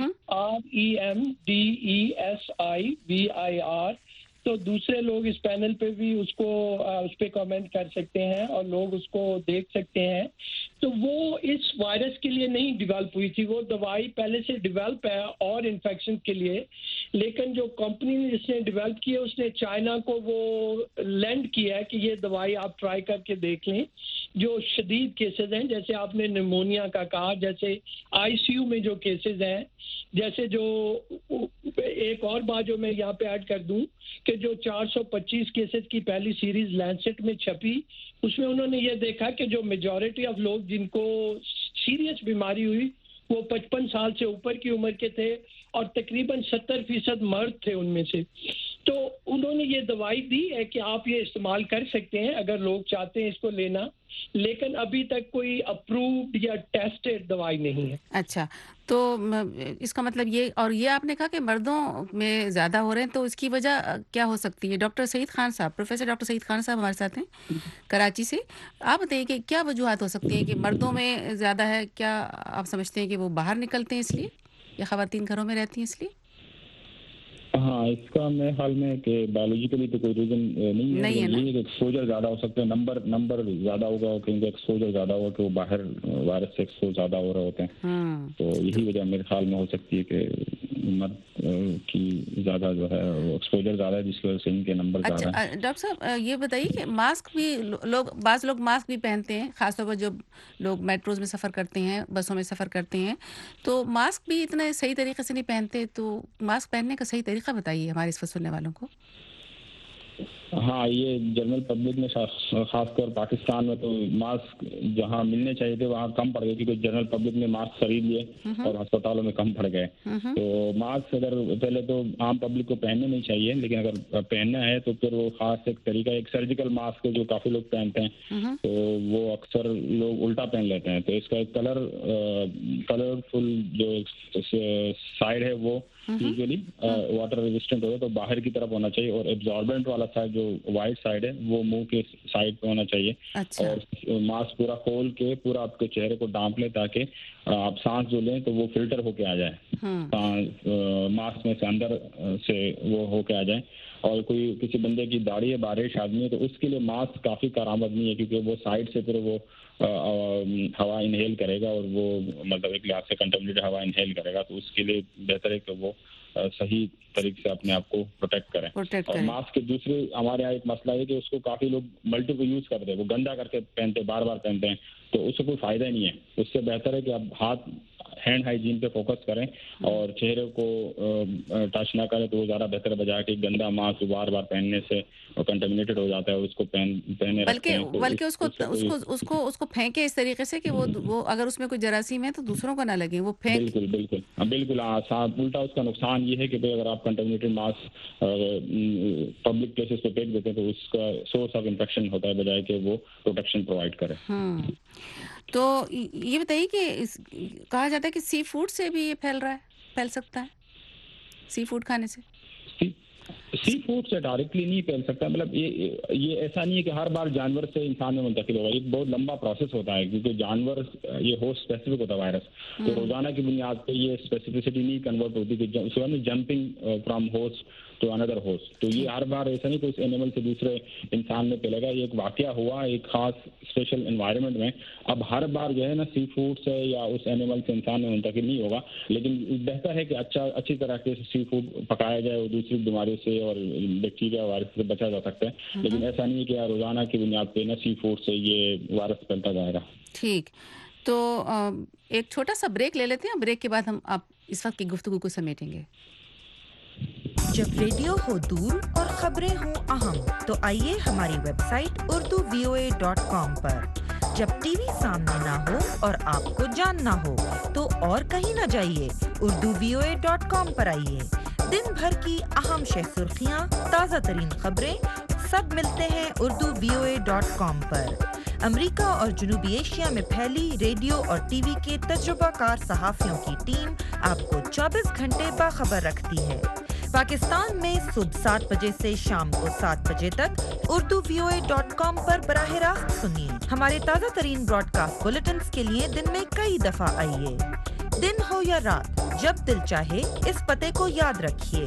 REMDESIVIR. تو دوسرے لوگ اس پینل پہ بھی اس پہ کامنٹ کر سکتے ہیں اور لوگ اس کو دیکھ سکتے ہیں. تو وہ اس وائرس کے لیے نہیں ڈیولپ ہوئی تھی, وہ دوائی پہلے سے ڈیولپ ہے اور انفیکشن کے لیے, لیکن جو کمپنی نے جس نے ڈیولپ کی ہے اس نے چائنا کو وہ لینڈ کیا ہے کہ یہ دوائی آپ ٹرائی کر کے دیکھ لیں. جو شدید کیسز ہیں جیسے آپ نے نیمونیا کا کہا, جیسے آئی سی یو میں جو کیسز ہیں, جیسے جو ایک اور بات جو میں یہاں پہ ایڈ کر دوں کہ جو 425 کیسز کی پہلی سیریز لینسٹ میں چھپی, اس میں انہوں نے یہ دیکھا کہ جو میجورٹی آف لوگ جن کو سیریس بیماری ہوئی وہ 55 سال سے اوپر کی عمر کے تھے, اور تقریباً 70% مرد تھے ان میں سے. تو انہوں نے یہ دوائی دی ہے کہ آپ یہ استعمال کر سکتے ہیں اگر لوگ چاہتے ہیں اس کو لینا, لیکن ابھی تک کوئی اپرووڈ یا ٹیسٹڈ دوائی نہیں ہے. اچھا, تو اس کا مطلب یہ, اور یہ آپ نے کہا کہ مردوں میں زیادہ ہو رہے ہیں, تو اس کی وجہ کیا ہو سکتی ہے؟ ڈاکٹر سعید خان صاحب, پروفیسر ڈاکٹر سعید خان صاحب ہمارے ساتھ ہیں کراچی سے. آپ بتائیے کہ کیا وجوہات ہو سکتی ہیں کہ مردوں میں زیادہ ہے؟ کیا آپ سمجھتے ہیں کہ وہ باہر نکلتے ہیں اس لیے, یا خواتین گھروں میں رہتی ہیں اس لیے؟ ہاں, اس کا میرے خیال میں کہ بایولوجیکلی تو کوئی ریزن نہیں ہے, یہ کہ ایکسپوجر زیادہ ہو سکتا ہے, نمبر زیادہ ہوگا کیونکہ ایکسپوجر زیادہ ہوگا کہ وہ باہر وائرس سے ایکسپوز زیادہ ہو رہے ہوتے ہیں. تو یہی وجہ میرے خیال میں ہو سکتی ہے کہ مرد کی زیادہ جو ہے ایکسپوجر زیادہ ہے, جس کی وجہ سے ان کے نمبر زیادہ ہیں. ڈاکٹر صاحب یہ بتائیے کہ ماسک بھی بعض لوگ ماسک بھی پہنتے ہیں, خاص طور پر جب لوگ میٹروز میں سفر کرتے ہیں, بسوں میں سفر کرتے ہیں, تو ماسک بھی اتنا صحیح طریقے سے نہیں پہنتے. تو ماسک پہننے کا صحیح طریقہ بتائیے ہمارے اس وقت سننے والوں کو. ہاں یہ جنرل پبلک میں خاص طور پاکستان میں تو ماسک جہاں ملنے چاہیے تھے وہاں کم پڑ گئے کیونکہ جنرل پبلک نے ماسک خرید لیے اور ہسپتالوں میں کم پڑ گئے. تو ماسک اگر پہلے تو عام پبلک کو پہننے نہیں چاہیے, لیکن اگر پہننا ہے تو پھر وہ خاص ایک طریقہ ایک سرجیکل ماسک جو کافی لوگ پہنتے ہیں تو وہ اکثر لوگ الٹا پہن لیتے ہیں. تو اس کا ایک کلرفل جو سائڈ ہے وہ یوزلی واٹر ریزسٹنٹ ہوگا تو باہر کی طرف ہونا چاہیے, اور ایبزاربنٹ والا سائڈ جو وائٹ سائڈ ہے وہ منہ کے سائڈ پہ ہونا چاہیے. اور ماسک پورا کھول کے پورا آپ کے چہرے کو ڈانپ لیں تاکہ آپ سانس جو لیں تو وہ فلٹر ہو کے آ جائے, ماسک میں سے اندر سے وہ ہو کے آ جائے. اور کوئی کسی بندے کی داڑھی ہے, بارش آدمی ہے, تو اس کے لیے ماسک کافی کارآمد نہیں ہے کیونکہ وہ سائڈ سے پھر وہ ہوا انہیل کرے گا اور وہ مطلب ایک لحاظ سے کنٹامنیٹڈ ہوا انہیل کرے گا. تو اس کے لیے بہتر ہے کہ وہ صحیح طریقے سے اپنے آپ کو پروٹیکٹ کریں. اور ماسک کے دوسرے ہمارے یہاں ایک مسئلہ ہے کہ اس کو کافی لوگ ملٹیپل یوز کرتے ہیں, وہ گندا کر کے پہنتے ہیں, بار بار پہنتے ہیں, تو اس سے کوئی فائدہ ہی نہیں ہے. اس سے بہتر ہے کہ آپ ہاتھ ہینڈ ہائیجین پہ فوکس کریں اور چہرے کو ٹچ نہ کریں, تو وہ زیادہ بہتر بجائے کہ گندا ماسک بار بار پہننے سے کنٹامینیٹڈ ہو جاتا ہے اور اس کو پہنے رکھتے ہیں. بلکہ اس کو پھینکے اس طریقے سے کہ وہ اگر اس میں کوئی جراثیم ہے تو دوسروں کو نہ لگے, وہ پھینک. بالکل الٹا اس کا نقصان یہ ہے کہ اگر آپ کنٹامینیٹڈ ماسک پبلک پلیسز پہ پھینک دیتے ہیں تو اس کا سورس آف انفیکشن ہوتا ہے بجائے کہ وہ پروٹیکشن پرووائڈ کرے. تو یہ بتائیے کہ کہا جاتا ہے کہ سی فوڈ سے بھی یہ پھیل سکتا ہے, سی فوڈ کھانے سے. سی فوڈ سے ڈائریکٹلی نہیں پھیل سکتا, مطلب یہ ایسا نہیں ہے کہ ہر بار جانور سے انسان میں منتقل ہوگا. یہ بہت لمبا پروسیس ہوتا ہے کیونکہ جانور یہ ہوسٹ اسپیسیفک ہوتا ہے وائرس, تو روزانہ کی بنیاد پہ یہ اسپیسیفسٹی نہیں کنورٹ ہوتی کہ jumping from host to another host. تو یہ ہر بار ایسا نہیں کہ اس اینیمل سے دوسرے انسان میں پھیلے گا. یہ ایک واقعہ ہوا ایک خاص اسپیشل انوائرمنٹ میں, اب ہر بار جو ہے نا سی فوڈ سے یا اس اینیمل سے انسان میں منتقل نہیں ہوگا, لیکن بہتر ہے کہ اچھی طرح سے سی فوڈ پکایا جائے اور دوسری بیماریوں سے اور بیکٹیریا وائرس سے بچا جا سکتا ہے. لیکن ایسا نہیں ہے کہ روزانہ کی بنیاد پہ نا سی فوڈ سے یہ وائرس پھیلتا جائے گا. ٹھیک, تو ایک چھوٹا سا بریک لے لیتے ہیں, بریک کے بعد ہم آپ اس وقت کی گفتگو کو سمیٹیں گے. جب ریڈیو ہو دور اور خبریں ہوں اہم تو آئیے ہماری ویب سائٹ urduvoa.com پر. جب ٹی وی سامنے نہ ہو اور آپ کو جاننا ہو تو اور کہیں نہ جائیے, urduvoa.com پر آئیے. دن بھر کی اہم شہ سرخیاں, تازہ ترین خبریں سب ملتے ہیں urduvoa.com پر. امریکہ اور جنوبی ایشیا میں پھیلی ریڈیو اور ٹی وی کے تجربہ کار صحافیوں کی ٹیم آپ کو 24 گھنٹے باخبر رکھتی ہے. پاکستان میں صبح 7 بجے سے شام کو 7 بجے تک urduvoa.com پر براہ راست سنیے. ہمارے تازہ ترین براڈ کاسٹ بلیٹنز کے لیے دن میں کئی دفعہ آئیے. دن ہو یا رات, جب دل چاہے اس پتے کو یاد رکھیے,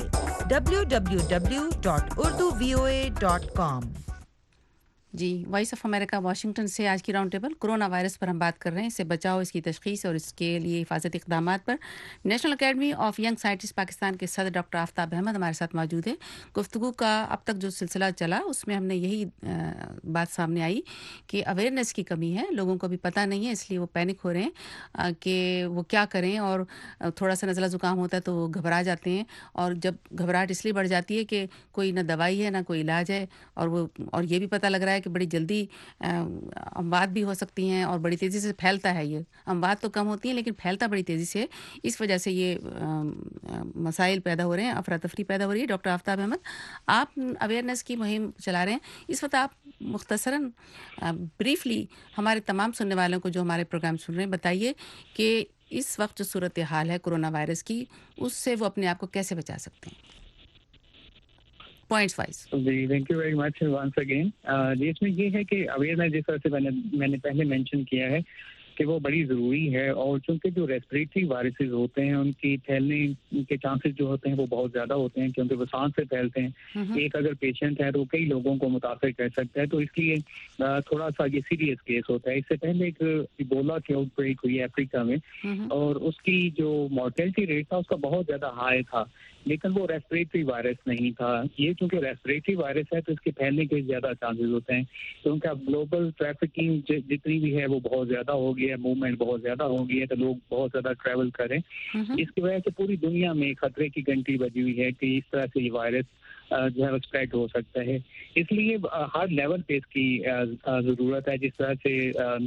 www.urduvoa.com. جی, وائس آف امریکہ واشنگٹن سے آج کی راؤنڈ ٹیبل کورونا وائرس پر ہم بات کر رہے ہیں. اس سے بچاؤ, اس کی تشخیص اور اس کے لیے حفاظتی اقدامات پر national academy of young scientist Pakistan کے صدر ڈاکٹر آفتاب احمد ہمارے ساتھ موجود ہیں. گفتگو کا اب تک جو سلسلہ چلا اس میں ہم نے یہی بات سامنے آئی کہ اویئرنیس کی کمی ہے, لوگوں کو بھی پتہ نہیں ہے, اس لیے وہ پینک ہو رہے ہیں کہ وہ کیا کریں, اور تھوڑا سا نزلہ زکام ہوتا ہے تو وہ گھبرا جاتے ہیں, اور جب گھبراہٹ اس لیے بڑھ جاتی ہے کہ کوئی نہ دوائی ہے نہ کوئی علاج ہے, اور یہ بھی پتہ لگ رہا ہے کہ بڑی جلدی اموات بھی ہو سکتی ہیں اور بڑی تیزی سے پھیلتا ہے. یہ اموات تو کم ہوتی ہیں لیکن پھیلتا بڑی تیزی سے, اس وجہ سے یہ مسائل پیدا ہو رہے ہیں, افراتفری پیدا ہو رہی ہے. ڈاکٹر آفتاب احمد, آپ اویئرنیس کی مہم چلا رہے ہیں اس وقت, آپ مختصراً بریفلی ہمارے تمام سننے والوں کو جو ہمارے پروگرام سن رہے ہیں بتائیے کہ اس وقت جو صورتحال ہے کورونا وائرس کی, اس سے وہ اپنے آپ کو کیسے بچا سکتے ہیں پوائنٹس وائز. جی, thank you very much once again. جی, اس میں یہ ہے کہ اویئرنیس جس طرح سے میں نے پہلے مینشن کیا ہے کہ وہ بڑی ضروری ہے, اور چونکہ جو ریسپریٹری وائرسز ہوتے ہیں ان کی پھیلنے کے چانسز جو ہوتے ہیں وہ بہت زیادہ ہوتے ہیں کیونکہ وہ سانس سے پھیلتے ہیں. ایک اگر پیشنٹ ہے تو کئی لوگوں کو متاثر کر سکتا ہے, تو اس لیے تھوڑا سا یہ سیریس کیس ہوتا ہے. اس سے پہلے ایک ایبولا کی آؤٹ بریک ہوئی افریقہ میں, اور اس کی جو مارٹیلٹی ریٹ تھا اس کا بہت زیادہ ہائی تھا, لیکن وہ ریسپریٹری وائرس نہیں تھا. یہ چونکہ ریسپریٹری وائرس ہے تو اس کے پھیلنے کے زیادہ چانسز ہوتے ہیں, کیونکہ اب گلوبل ٹریفکنگ جتنی بھی ہے وہ بہت زیادہ ہو گئی ہے, موومنٹ بہت زیادہ ہو گئی ہے, تو لوگ بہت زیادہ ٹریول کریں. اس کی وجہ سے پوری دنیا میں خطرے کی گھنٹی بجی ہوئی ہے کہ اس طرح سے یہ وائرس جو ہے اسپریڈ ہو سکتا ہے. اس لیے ہر لیول پہ اس کی ضرورت ہے. جس طرح سے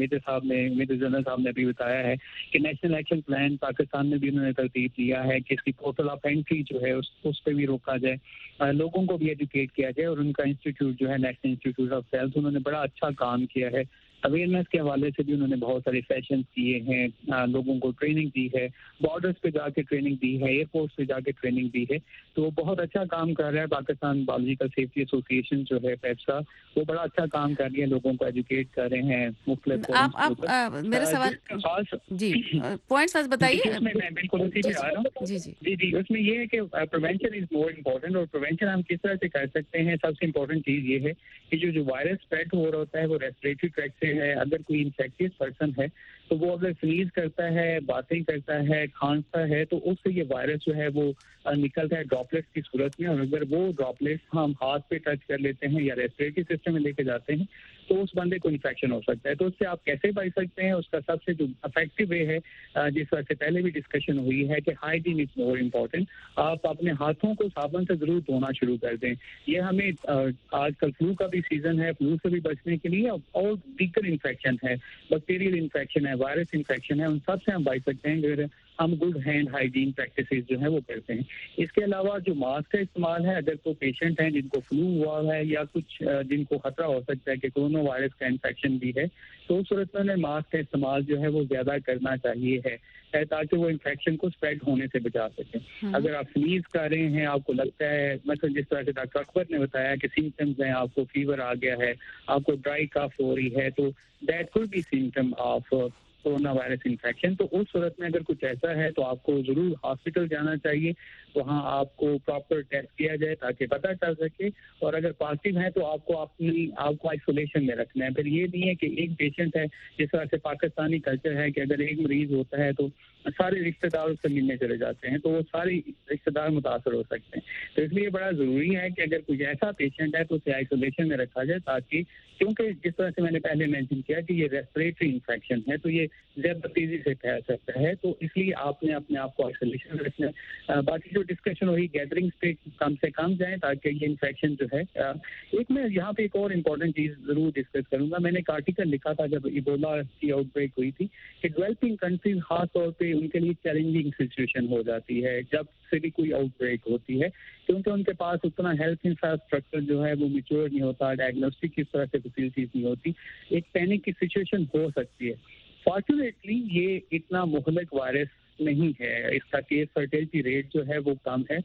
میجر جنرل صاحب نے بھی بتایا ہے کہ نیشنل ایکشن پلان پاکستان میں بھی انہوں نے ترتیب دیا ہے کہ اس کی پورٹل آف انٹری جو ہے اس پہ بھی روکا جائے, لوگوں کو بھی ایجوکیٹ کیا جائے. اور ان کا انسٹیٹیوٹ جو ہے نیشنل انسٹیٹیوٹ آف ہیلتھ, انہوں نے بڑا اچھا کام کیا ہے. اویئرنیس کے حوالے سے بھی انہوں نے بہت سارے سیشن کیے ہیں, لوگوں کو ٹریننگ دی ہے, بارڈرز پہ جا کے ٹریننگ دی ہے, ایئرپورٹس پہ جا کے ٹریننگ دی ہے. تو وہ بہت اچھا کام کر رہا ہے. پاکستان بایولوجیکل سیفٹی ایسوسی ایشن جو ہے پیپسا, وہ بڑا اچھا کام کر رہی ہے, لوگوں کو ایجوکیٹ کر رہے ہیں مختلف. آپ میرا سوال جی پوائنٹس بتائیے. میں بالکل اسی پہ آ رہا ہوں. جی اس میں یہ ہے کہ پریونشن از مور امپورٹنٹ. اور پریونشن ہم کس طرح سے کر سکتے ہیں, سب سے امپورٹنٹ چیز یہ ہے کہ جو وائرس اسپریڈ ہو رہا ہوتا ہے وہ ریسپریٹری ٹریک سے ہے. اگر کوئی انفیکٹیس پرسن ہے تو وہ اگر سنیز کرتا ہے, باتیں کرتا ہے, کھانستا ہے, تو اس سے یہ وائرس جو ہے وہ نکلتا ہے ڈراپلیٹس کی صورت میں. اور اگر وہ ڈراپلیٹس ہم ہاتھ پہ ٹچ کر لیتے ہیں یا ریسپریٹری سسٹم میں لے کے جاتے ہیں تو اس بندے کو انفیکشن ہو سکتا ہے. تو اس سے آپ کیسے بچ سکتے ہیں, اس کا سب سے جو افیکٹو وے ہے, جس طرح سے پہلے بھی ڈسکشن ہوئی ہے کہ ہائیجین از مور امپورٹنٹ. آپ اپنے ہاتھوں کو صابن سے ضرور دھونا شروع کر دیں. یہ ہمیں آج کل فلو کا بھی سیزن ہے, فلو سے بھی بچنے کے لیے, اور دیگر انفیکشن ہے, بیکٹیریل انفیکشن ہے, وائرس انفیکشن ہے, ان سب سے ہم بچ سکتے ہیں اگر ہم گڈ ہینڈ ہائیجین پریکٹسز جو ہیں وہ کرتے ہیں. اس کے علاوہ جو ماسک کا استعمال ہے, اگر کوئی پیشنٹ ہیں جن کو فلو ہوا ہے یا کچھ جن کو خطرہ ہو سکتا ہے کہ کورونا وائرس کا انفیکشن بھی ہے, تو اس صورت میں ماسک کا استعمال جو ہے وہ زیادہ کرنا چاہیے ہے تاکہ وہ انفیکشن کو اسپریڈ ہونے سے بچا سکیں. اگر آپ سنیز کر رہے ہیں, آپ کو لگتا ہے مثلا جس طرح سے ڈاکٹر اکبر نے بتایا کہ سمپٹمز ہیں, آپ کو فیور آ گیا ہے, آپ کو ڈرائی کف ہو رہی ہے, تو that could be symptom of corona virus infection. تو اس صورت میں اگر کچھ ایسا ہے تو آپ کو ضرور ہاسپٹل جانا چاہیے, وہاں آپ کو پراپر ٹیسٹ کیا جائے تاکہ پتہ چل سکے. اور اگر پازیٹیو ہے تو آپ کو آئسولیشن میں رکھنا ہے. پھر یہ نہیں ہے کہ ایک پیشنٹ ہے, جس طرح سے پاکستانی کلچر ہے کہ اگر ایک مریض ہوتا ہے تو سارے رشتہ دار اس سے ملنے چلے جاتے ہیں, تو وہ سارے رشتہ دار متاثر ہو سکتے ہیں. تو اس لیے بڑا ضروری ہے کہ اگر کوئی ایسا پیشنٹ ہے تو اسے آئسولیشن میں رکھا جائے, تاکہ کیونکہ جس طرح سے میں نے پہلے مینشن کیا کہ یہ ریسپریٹری انفیکشن ہے تو یہ زیادہ تیزی سے پھیل سکتا ہے. تو اس لیے آپ نے اپنے آپ کو آئسولیشن میں رکھنا ہے. باقی جو ڈسکشن ہوئی گیدرنگس پہ کم سے کم جائیں تاکہ یہ انفیکشن جو ہے. ایک میں یہاں پہ ایک اور امپورٹنٹ چیز ضرور ڈسکس کروں گا. میں نے ایک آرٹیکل لکھا تھا جب ایبولا کی آؤٹ بریک ہوئی تھی کہ ڈیولپنگ کنٹریز خاص طور پہ ان کے لیے چیلنجنگ سچویشن ہو جاتی ہے جب سے بھی کوئی آؤٹ بریک ہوتی ہے, کیونکہ ان کے پاس اتنا ہیلتھ انفراسٹرکچر جو ہے وہ میچور نہیں ہوتا, ڈائگنوسٹک کس طرح سے فیسلٹیز نہیں ہوتی, ایک پینک کی سچویشن ہو سکتی ہے. فارچونیٹلی یہ اتنا مہلک وائرس نہیں ہے, اس کا کیس فرٹیلٹی ریٹ جو ہے وہ کم ہے,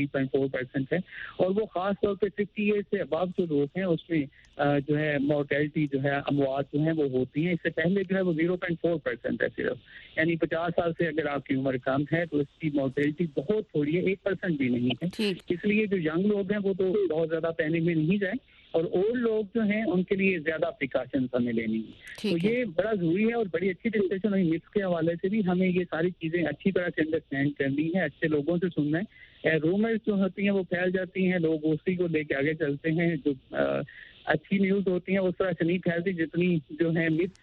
3.4% ہے, اور وہ خاص طور پہ 50 ایئر سے ابو جو لوگ ہیں اس میں جو ہے مورٹیلٹی جو ہے اموات جو ہیں وہ ہوتی ہیں. اس سے پہلے جو ہے وہ 0.4% ہے صرف, یعنی 50 سال سے اگر آپ کی عمر کم ہے تو اس کی مورٹیلٹی بہت تھوڑی ہے, 1% بھی نہیں ہے. اس لیے جو ینگ لوگ ہیں وہ تو بہت زیادہ پینک میں نہیں جائیں, اور اولڈ لوگ جو ہیں ان کے لیے زیادہ پریکاشنز ہمیں لینی ہے. تو یہ بڑا ضروری ہے, اور بڑی اچھی ڈسکشن ہوئی مٹس کے حوالے سے بھی. ہمیں یہ ساری چیزیں اچھی طرح سے انڈرسٹینڈ کرنی ہے, اچھے لوگوں سے سننا ہے. رومرز جو ہوتی ہیں وہ پھیل جاتی ہیں, لوگ اسی کو لے کے آگے چلتے ہیں. جو اچھی نیوز ہوتی ہیں اس طرح سے نہیں پھیلتی جتنی جو ہے مٹس.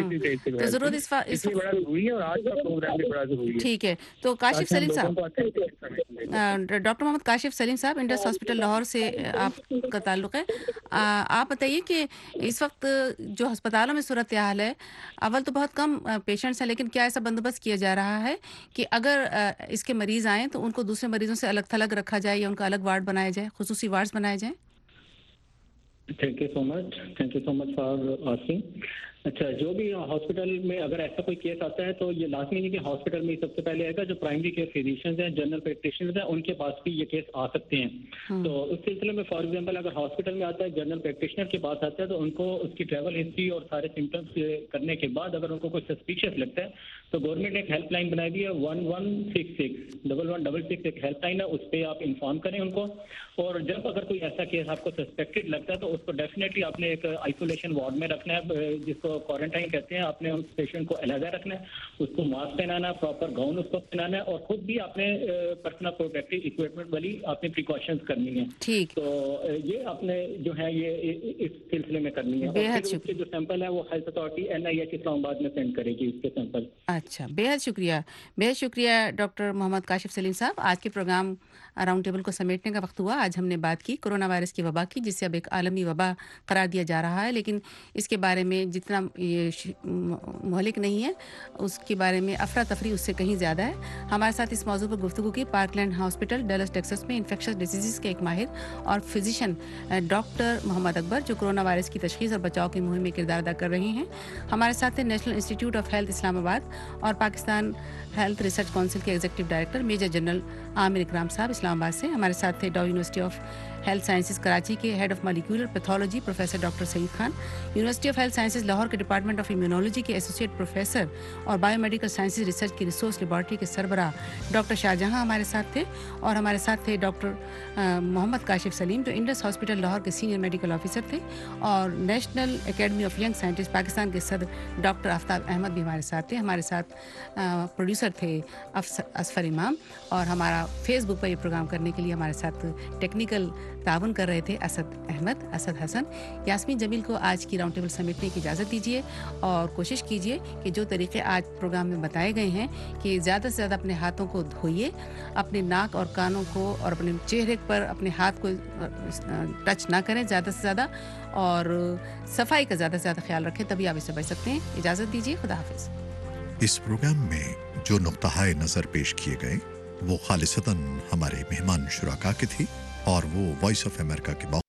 تو ضرور اس بڑا ضروری ہے, اور آج کا پروگرام بھی بڑا ضروری ہے. ٹھیک ہے, تو کاشف سلیم صاحب, ڈاکٹر محمد کاشف سلیم صاحب, انڈس ہاسپٹل لاہور سے آپ کا تعلق ہے. آپ بتائیے کہ اس وقت جو ہسپتالوں میں صورتحال ہے, اول تو بہت کم پیشنٹس ہیں, لیکن کیا ایسا بندوبست کیا جا رہا ہے کہ اگر اس کے مریض آئیں تو ان کو دوسرے مریضوں سے الگ تھلگ رکھا جائے یا ان کا الگ وارڈ بنایا جائے, خصوصی وارڈز بنائے جائیں؟ Thank you so much for asking. اچھا, جو بھی ہاسپٹل میں اگر ایسا کوئی کیس آتا ہے تو یہ لازمی نہیں کہ ہاسپٹل میں سب سے پہلے آئے گا. جو پرائمری کیئر فزیشینز ہیں, جنرل پریکٹیشنرز ہیں, ان کے پاس بھی یہ کیس آ سکتے ہیں. تو اس سلسلے میں فار ایگزامپل اگر ہاسپٹل میں آتا ہے, جنرل پریکٹیشنر کے پاس آتا ہے, تو ان کو اس کی ٹریول ہسٹری اور سارے سمٹمس کرنے کے بعد اگر ان کو کوئی سسپیشیس لگتا ہے تو گورنمنٹ نے ایک ہیلپ لائن بنائی دی ہے 1166 ایک ہیلپ لائن ہے, اس پہ آپ انفارم کریں ان کو. اور جب اگر کوئی ایسا کیس آپ کو سسپیکٹڈ لگتا ہے تو اس کو ڈیفینیٹلی آپ نے ایک آئسولیشن وارڈ میں رکھنا ہے, جس کو क्वारंटाइन कहते हैं, आपने उस पेशेंट को अलग रखना है, उसको मास्क पहनाना है, प्रॉपर गाउन उसको पहनाना है, और खुद भी आपने पर्सनल प्रोटेक्टिव इक्विपमेंट वाली आपने प्रिकॉशंस करनी है। ठीक, तो ये आपने जो है ये इस सिलसिले में करनी है। और फिर उसके जो सैंपल है वो हेल्थ अथॉरिटी NIH इस्लामाबाद में सेंड करेगी उसके सैंपल। अच्छा, बेहद शुक्रिया डॉक्टर मोहम्मद काशिफ सलीम साहब। आज के प्रोग्राम राउंड टेबल को समेटने का वक्त हुआ। आज हमने बात की कोरोना वायरस की वबा की, जिसे अब एक आलमी वबा करार दिया जा रहा है, लेकिन इसके बारे में जितना ये मुहलिक नहीं है उसके बारे में अफरा तफरी उससे कहीं ज़्यादा है। हमारे साथ इस मौजू पर गुफ्तगू की पार्कलैंड हॉस्पिटल डलस टेक्सास में इन्फेक्शस डिजीज़ के एक माहिर और फिजिशियन डॉक्टर मोहम्मद अकबर, जो कोरोना वायरस की तशखीस और बचाव की मुहिम में किरदार अदा कर रहे हैं। हमारे साथ है national institute of health Islamabad और पाकिस्तान हेल्थ रिसर्च काउंसिल के executive director major general Aamir Ikram साहब इस्लामाबाद से। हमारे साथ थे डॉ university of health sciences Karachi के head of molecular pathology professor doctor Saeed Khan, university of health sciences Lahore के डिपार्टमेंट ऑफ इम्यूनोलॉजी के एसोसिएट प्रोफेसर और बायोमेडिकल साइंसेज रिसर्च की रिसोर्स लेबॉरेटरी के सरबराह डॉक्टर शाहजहां हमारे साथ थे, और हमारे साथ थे डॉक्टर मोहम्मद काशिफ सलीम, जो इंडस हॉस्पिटल लाहौर के सीनियर मेडिकल ऑफिसर थे, और national academy of young scientist Pakistan के सदर डॉक्टर आफ्ताब अहमद भी हमारे साथ थे। हमारे साथ प्रोड्यूसर थे असफर इमाम, और हमारा फेसबुक पर ये प्रोग्राम करने के लिए हमारे साथ टेक्निकल ताउन कर रहे थे असद हसन। यास्मीन जमील को आज की राउंड टेबल समेटने की इजाज़त दीजिए, और कोशिश कीजिए कि जो तरीक़े आज प्रोग्राम में बताए गए हैं कि ज़्यादा से ज़्यादा अपने हाथों को धोइए, अपने नाक और कानों को और अपने चेहरे पर अपने हाथ को टच ना करें ज़्यादा से ज़्यादा, और सफाई का ज़्यादा से ज़्यादा ख्याल रखें, तभी आप इसे बच सकते हैं। इजाज़त दीजिए, खुदा हाफिज़। इस प्रोग्राम में जो नुक्ताए नज़र पेश किए गए वो खालिसतन हमारे मेहमान शुराका के थे, और वो वॉइस ऑफ अमेरिका के